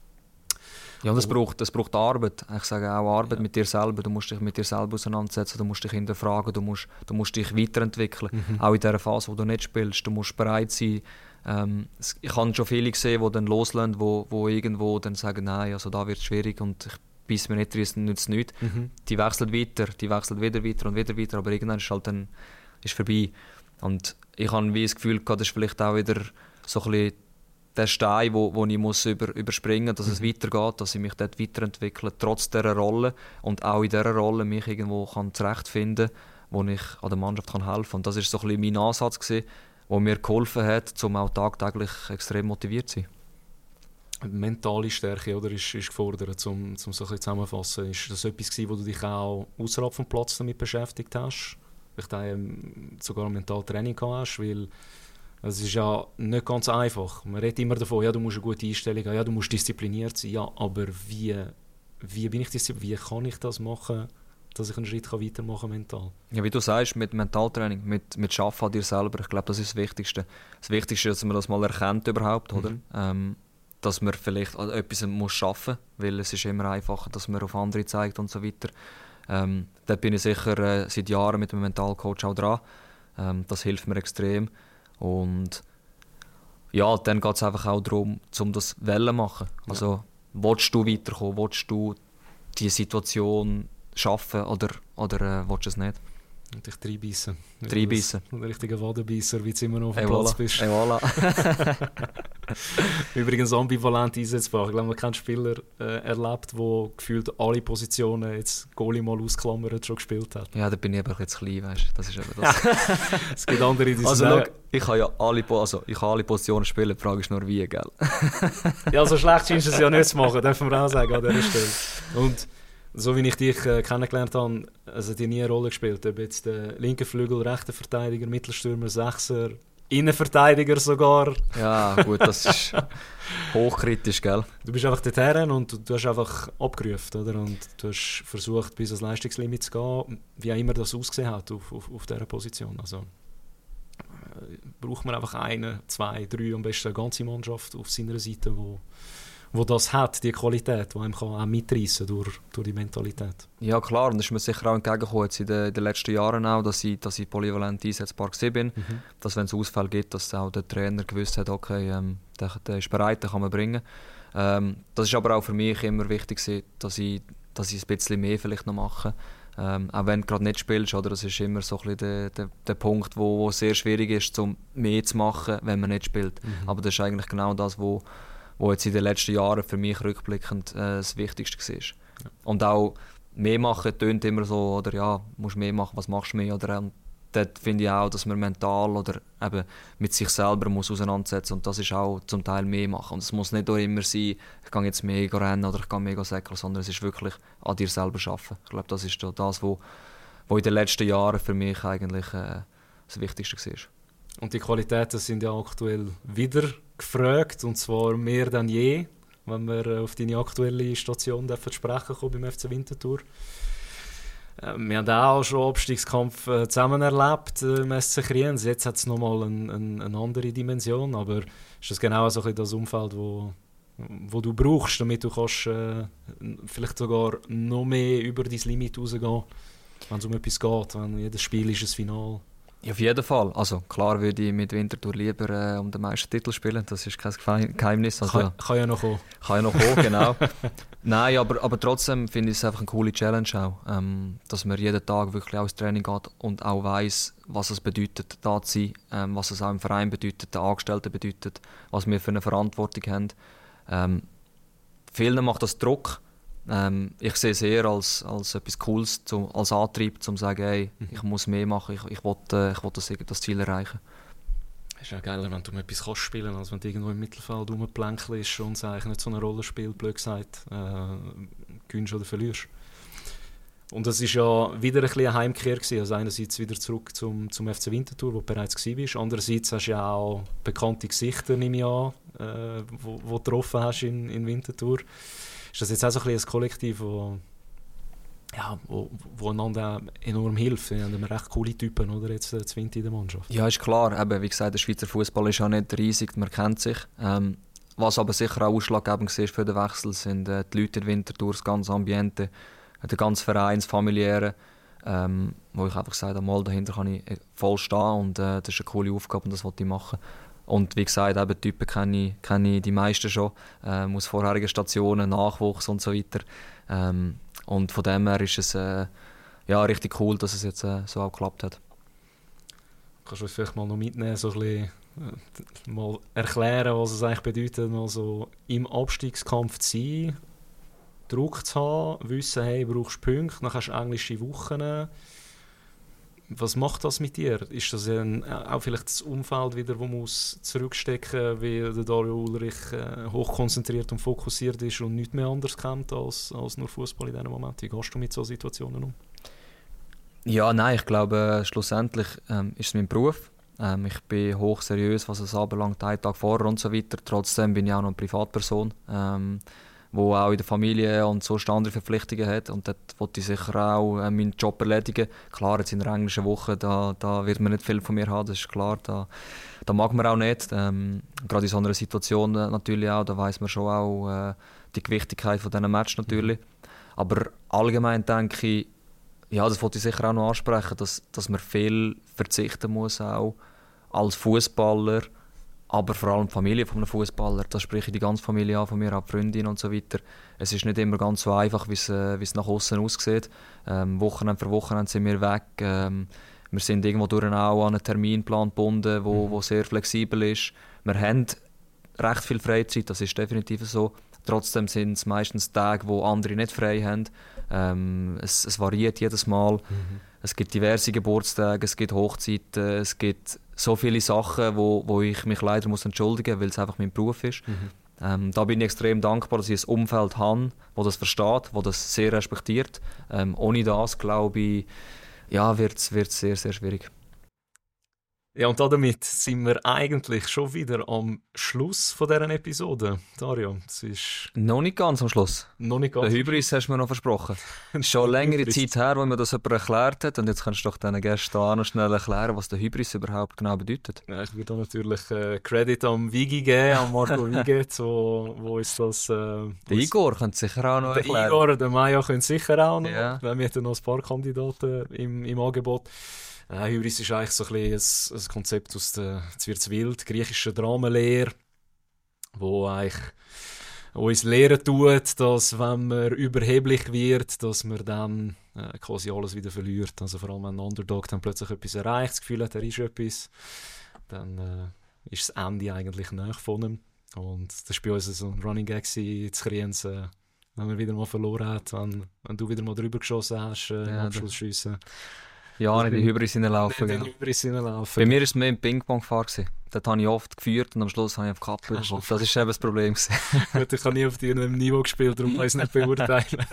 Ja, und es braucht, es braucht Arbeit. Ich sage auch Arbeit ja. mit dir selber. Du musst dich mit dir selber auseinandersetzen, du musst dich hinterfragen, du musst, du musst dich weiterentwickeln. Mhm. Auch in der Phase, wo du nicht spielst. Du musst bereit sein. Ähm, ich habe schon viele gesehen, die dann loslassen, wo, wo irgendwo dann sagen, nein, also da wird es schwierig und ich beiße mir nicht, es nützt nichts. Mhm. Die wechseln weiter, die wechseln wieder weiter und wieder weiter, aber irgendwann ist halt dann ist vorbei. Und ich habe wie das Gefühl gehabt, das ist vielleicht auch wieder so ein bisschen der Stein, wo, wo ich muss über, überspringen muss, dass mhm. es weitergeht, dass ich mich dort weiterentwickle, trotz dieser Rolle und auch in dieser Rolle mich irgendwo kann zurechtfinden kann, wo ich an der Mannschaft kann helfen kann. Und das war so ein bisschen mein Ansatz gewesen, der mir geholfen hat, um auch tagtäglich extrem motiviert zu sein. Die mentale Stärke, oder, ist, ist gefordert, um, um so ein bisschen zusammenzufassen. Ist das etwas gewesen, wo du dich auch außerhalb vom Platz damit beschäftigt hast? Vielleicht auch sogar ein mentales Training gehabt hast, weil es ist ja nicht ganz einfach. Man redet immer davon, ja, du musst eine gute Einstellung haben, ja, du musst diszipliniert sein. Ja, aber wie, wie bin ich diszipliniert? Wie kann ich das machen, dass ich einen Schritt weitermachen kann mental? Ja, wie du sagst, mit Mentaltraining, mit, mit Arbeiten an dir selber, ich glaube, das ist das Wichtigste. Das Wichtigste ist, dass man das mal erkennt überhaupt, mhm. oder? Ähm, dass man vielleicht an etwas muss schaffen muss, weil es ist immer einfacher, dass man auf andere zeigt und so weiter. Ähm, da bin ich sicher äh, seit Jahren mit einem Mentalcoach auch dran. Ähm, das hilft mir extrem. Und ja, dann geht es einfach auch darum, um das Wellen machen. Also, ja. willst du weiterkommen? Willst du die Situation schaffen oder, oder äh, willst du es nicht? Und dich reinbeissen. Reinbeissen. Ein richtiger Wadenbeisser, wie du immer noch auf dem Et Platz voilà. bist. Et voilà. Übrigens ambivalent einsetzbar. Ich glaube, man hat keinen Spieler äh, erlebt, der gefühlt alle Positionen, jetzt Goalie mal ausklammert, schon gespielt hat. Ja, da bin ich aber ein bisschen zu klein, weißt du. Das ist eben das. Es gibt andere, die Also, sagen... schau, ich kann ja alle, also, ich kann alle Positionen spielen, die Frage ist nur wie, gell? Ja, so schlecht scheinst du es ja nicht zu machen, dürfen wir auch sagen an dieser Stelle. Und so wie ich dich äh, kennengelernt habe, also hat dir nie eine Rolle gespielt, ob jetzt der linke Flügel, rechter Verteidiger, Mittelstürmer, Sechser, Innenverteidiger sogar. Ja, gut, das ist hochkritisch, gell? Du bist einfach dorthin und du, du hast einfach abgerufen, oder? Und du hast versucht, bis ans Leistungslimit zu gehen, wie auch immer das ausgesehen hat auf, auf, auf dieser Position. Also äh, braucht man einfach einen, zwei, drei, am besten eine ganze Mannschaft auf seiner Seite, wo wo das hat, die Qualität, die einem kann auch mitreissen durch, durch die Mentalität. Ja klar, und das ist mir sicher auch entgegengekommen jetzt in den, in den letzten Jahren auch, dass ich, dass ich polyvalent einsetzbar bin. Mhm. Dass wenn es Ausfälle gibt, dass auch der Trainer gewusst hat, okay, ähm, der, der ist bereit, den kann man bringen. Ähm, das ist aber auch für mich immer wichtig, dass ich, dass ich ein bisschen mehr vielleicht noch mache. Ähm, auch wenn du gerade nicht spielst, oder? Das ist immer so ein bisschen der, der, der Punkt, wo, wo sehr schwierig ist, um mehr zu machen, wenn man nicht spielt. Mhm. Aber das ist eigentlich genau das, wo wo jetzt in den letzten Jahren für mich rückblickend äh, das Wichtigste war. Ja. Und auch mehr machen tönt immer so, oder ja, musst mehr machen, was machst du mehr? Oder, und dort finde ich auch, dass man mental oder eben mit sich selber muss auseinandersetzen muss. Und das ist auch zum Teil mehr machen. Und es muss nicht auch immer sein, ich gehe jetzt mehr rennen oder ich gehe mehr säckeln, sondern es ist wirklich an dir selber arbeiten. Ich glaube, das ist das, was wo, wo in den letzten Jahren für mich eigentlich äh, das Wichtigste war. Und die Qualitäten sind ja aktuell wieder gefragt, und zwar mehr denn je, wenn wir auf deine aktuelle Station sprechen kommen beim F C Winterthur. Äh, wir haben auch schon Abstiegskampf äh, zusammen erlebt äh, im S C Kriens. Jetzt hat es nochmal ein, ein, eine andere Dimension, aber ist das genau so ein das Umfeld, wo, wo du brauchst, damit du kannst, äh, vielleicht sogar noch mehr über dein Limit rausgehen, wenn es um etwas geht, wenn jedes Spiel ist ein Finale. Ja, auf jeden Fall. Also klar würde ich mit Winterthur lieber äh, um den Meistertitel spielen, das ist kein Geheimnis. Also, kann, kann ja noch kommen. Kann ja noch kommen, genau. Nein, aber, aber trotzdem finde ich es einfach eine coole Challenge auch, ähm, dass man jeden Tag wirklich auch ins Training geht und auch weiss, was es bedeutet, da zu sein, ähm, was es auch im Verein bedeutet, den Angestellten bedeutet, was wir für eine Verantwortung haben. Ähm, vielen macht das Druck. Ähm, ich sehe es eher als, als etwas Cooles, zu, als Antrieb, um zu sagen, hey, mhm. ich muss mehr machen, ich, ich will, äh, ich will das, das Ziel erreichen. Es ist ja geiler, wenn du etwas kannst spielen, als wenn du irgendwo im Mittelfeld rumplänkelst und es eigentlich nicht so eine Rolle spielt, blöd gesagt, äh, gewinnst oder verlierst. Und das war ja wieder ein bisschen eine Heimkehr gewesen. Also einerseits wieder zurück zum, zum F C Winterthur, wo du bereits warst. Andererseits hast du ja auch bekannte Gesichter, nehme ich an, äh, wo, wo du getroffen hast in, in Winterthur. Ist das jetzt auch so ein, ein Kollektiv, wo, ja, wo, wo einander enorm hilft? Wir haben recht coole Typen, oder? Jetzt äh, Winter in der Mannschaft. Ja, ist klar. Eben, wie gesagt, der Schweizer Fußball ist ja nicht riesig, man kennt sich. Ähm, was aber sicher auch ausschlaggebend war für den Wechsel, sind äh, die Leute in Winterthur, das ganze Ambiente, der ganze Verein, das Familiäre, ähm, wo ich einfach sage, mal dahinter kann ich voll stehen und äh, das ist eine coole Aufgabe und das wollte ich machen. Und wie gesagt, eben, die Typen kenne ich, kenne ich die meisten schon, ähm, aus vorherigen Stationen, Nachwuchs und so weiter. Ähm, und von dem her ist es äh, ja, richtig cool, dass es jetzt äh, so auch geklappt hat. Kannst du uns vielleicht mal noch mitnehmen, so ein bisschen, äh, mal erklären, was es eigentlich bedeutet, mal so im Abstiegskampf zu sein, Druck zu haben, wissen, hey, du brauchst Punkte, dann hast du englische Wochen. Was macht das mit dir? Ist das ein, auch vielleicht das Umfeld wieder, wo man zurückstecken muss, weil der Dario Ulrich äh, hochkonzentriert und fokussiert ist und nichts mehr anders kennt als, als nur Fußball in diesem Moment? Wie gehst du mit solchen Situationen um? Ja, nein, ich glaube, äh, schlussendlich ähm, ist es mein Beruf. Ähm, ich bin hoch seriös, was es anbelangt, einen Tag vorher und so weiter. Trotzdem bin ich auch noch eine Privatperson, ähm, wo auch in der Familie und so andere Verpflichtungen hat. Und dort wollte ich sicher auch äh, meinen Job erledigen. Klar, jetzt in der englischen Woche, da, da wird man nicht viel von mir haben, das ist klar. Da, da mag man auch nicht. Ähm, gerade in so einer Situation äh, natürlich auch, da weiss man schon auch äh, die Gewichtigkeit von diesen Match natürlich. Aber allgemein denke ich, ja, das wollte ich sicher auch noch ansprechen, dass, dass man viel verzichten muss auch als Fußballer, aber vor allem die Familie von einem Fußballer, da spreche ich die ganze Familie an, von mir an, Freundinnen und so weiter. Es ist nicht immer ganz so einfach, wie es, äh, wie es nach außen aussieht. Ähm, Wochenende für Wochenende sind wir weg. Ähm, wir sind irgendwo durch auch an einen Terminplan gebunden, der wo, wo sehr flexibel ist. Wir haben recht viel Freizeit, das ist definitiv so. Trotzdem sind es meistens Tage, wo andere nicht frei haben. Ähm, es, es variiert jedes Mal. Mhm. Es gibt diverse Geburtstage, es gibt Hochzeiten, es gibt so viele Sachen, wo, wo ich mich leider muss entschuldigen muss, weil es einfach mein Beruf ist. Mhm. Ähm, da bin ich extrem dankbar, dass ich ein Umfeld habe, das das versteht, das das sehr respektiert. Ähm, ohne das, glaube ich, ja, wird es sehr, sehr schwierig. Ja, und damit sind wir eigentlich schon wieder am Schluss von dieser Episode. Dario, das ist... Noch nicht ganz am Schluss. Noch nicht ganz. Den Hybris hast du mir noch versprochen. Es ist schon längere Zeit her, wo mir das jemand erklärt hat. Und jetzt kannst du doch diesen Gästen auch noch schnell erklären, was der Hybris überhaupt genau bedeutet. Ja, ich würde natürlich äh, Credit am Vigi geben, an Marco Vigi, wo, wo ist das... Äh, der Igor könnte sicher auch noch erklären. Der Igor, der Maja können sicher auch noch. Ja. Wir haben noch ein paar Kandidaten im, im Angebot. Äh, Hybris ist eigentlich so ein, bisschen ein, ein Konzept aus der Zwirzwild, griechischer Dramenlehre, wo eigentlich uns lehren tut, dass wenn man überheblich wird, dass man dann äh, quasi alles wieder verliert. Also vor allem wenn ein Underdog dann plötzlich etwas erreicht, das Gefühl hat, er ist etwas, dann äh, ist das Ende eigentlich nahe von ihm. Und das war bei uns so ein Running Gag in Kriens, äh, wenn man wieder mal verloren hat, wenn, wenn du wieder mal drüber geschossen hast, äh, ja, im Abschlussschiessen. Ja, nicht in die Hybris hineinlaufen. Nicht in die Hybris hineinlaufen. Bei mir war es mehr im Ping-Pong-Fahr. Dort habe ich oft geführt und am Schluss habe ich auf die Kappe bekommen. Das war eben das Problem. Gut, ich habe nie auf diesem Niveau gespielt, darum kann ich es nicht beurteilen.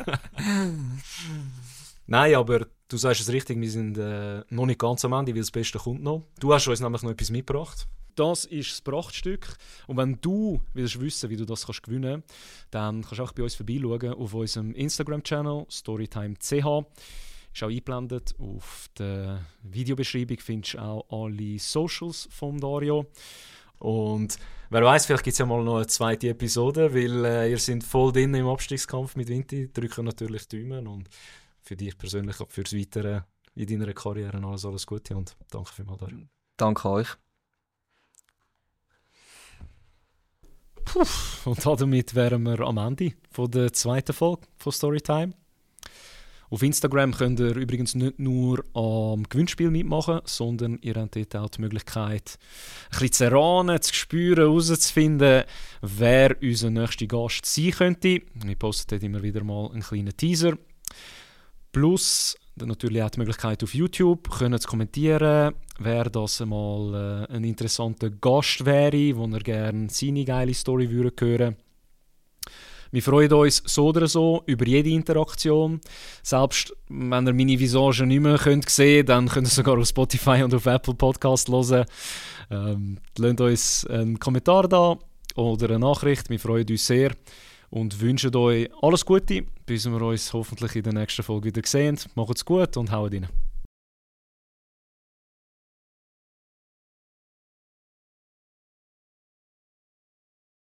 Nein, aber du sagst es richtig, wir sind äh, noch nicht ganz am Ende, weil das Beste kommt noch. Du hast uns nämlich noch etwas mitgebracht. Das ist das Prachtstück. Und wenn du willst wissen, wie du das kannst gewinnen kannst, dann kannst du auch bei uns vorbeischauen auf unserem Instagram-Channel storytime punkt c h. Ist auch eingeblendet. Auf der Videobeschreibung findest du auch alle Socials von Dario. Und wer weiß, vielleicht gibt es ja mal noch eine zweite Episode, weil äh, ihr seid voll drin im Abstiegskampf mit Vinti. Drücken natürlich Daumen und für dich persönlich auch fürs Weitere in deiner Karriere alles, alles Gute und danke vielmals, Dario. Danke euch. Puh, und damit wären wir am Ende von der zweiten Folge von Storytime. Auf Instagram könnt ihr übrigens nicht nur am Gewinnspiel mitmachen, sondern ihr habt dort auch die Möglichkeit, ein bisschen zu erahnen, zu spüren, herauszufinden, wer unser nächster Gast sein könnte. Wir posten dort immer wieder mal einen kleinen Teaser. Plus natürlich auch die Möglichkeit auf YouTube können zu kommentieren, wer das mal äh, ein interessanter Gast wäre, wo ihr gerne seine geile Story hören würde. Wir freuen uns so oder so über jede Interaktion. Selbst wenn ihr meine Visage nicht mehr könnt sehen könnt, dann könnt ihr sogar auf Spotify und auf Apple Podcast hören. Ähm, lasst uns einen Kommentar da oder eine Nachricht. Wir freuen uns sehr und wünschen euch alles Gute, bis wir uns hoffentlich in der nächsten Folge wieder sehen. Macht's gut und haut rein.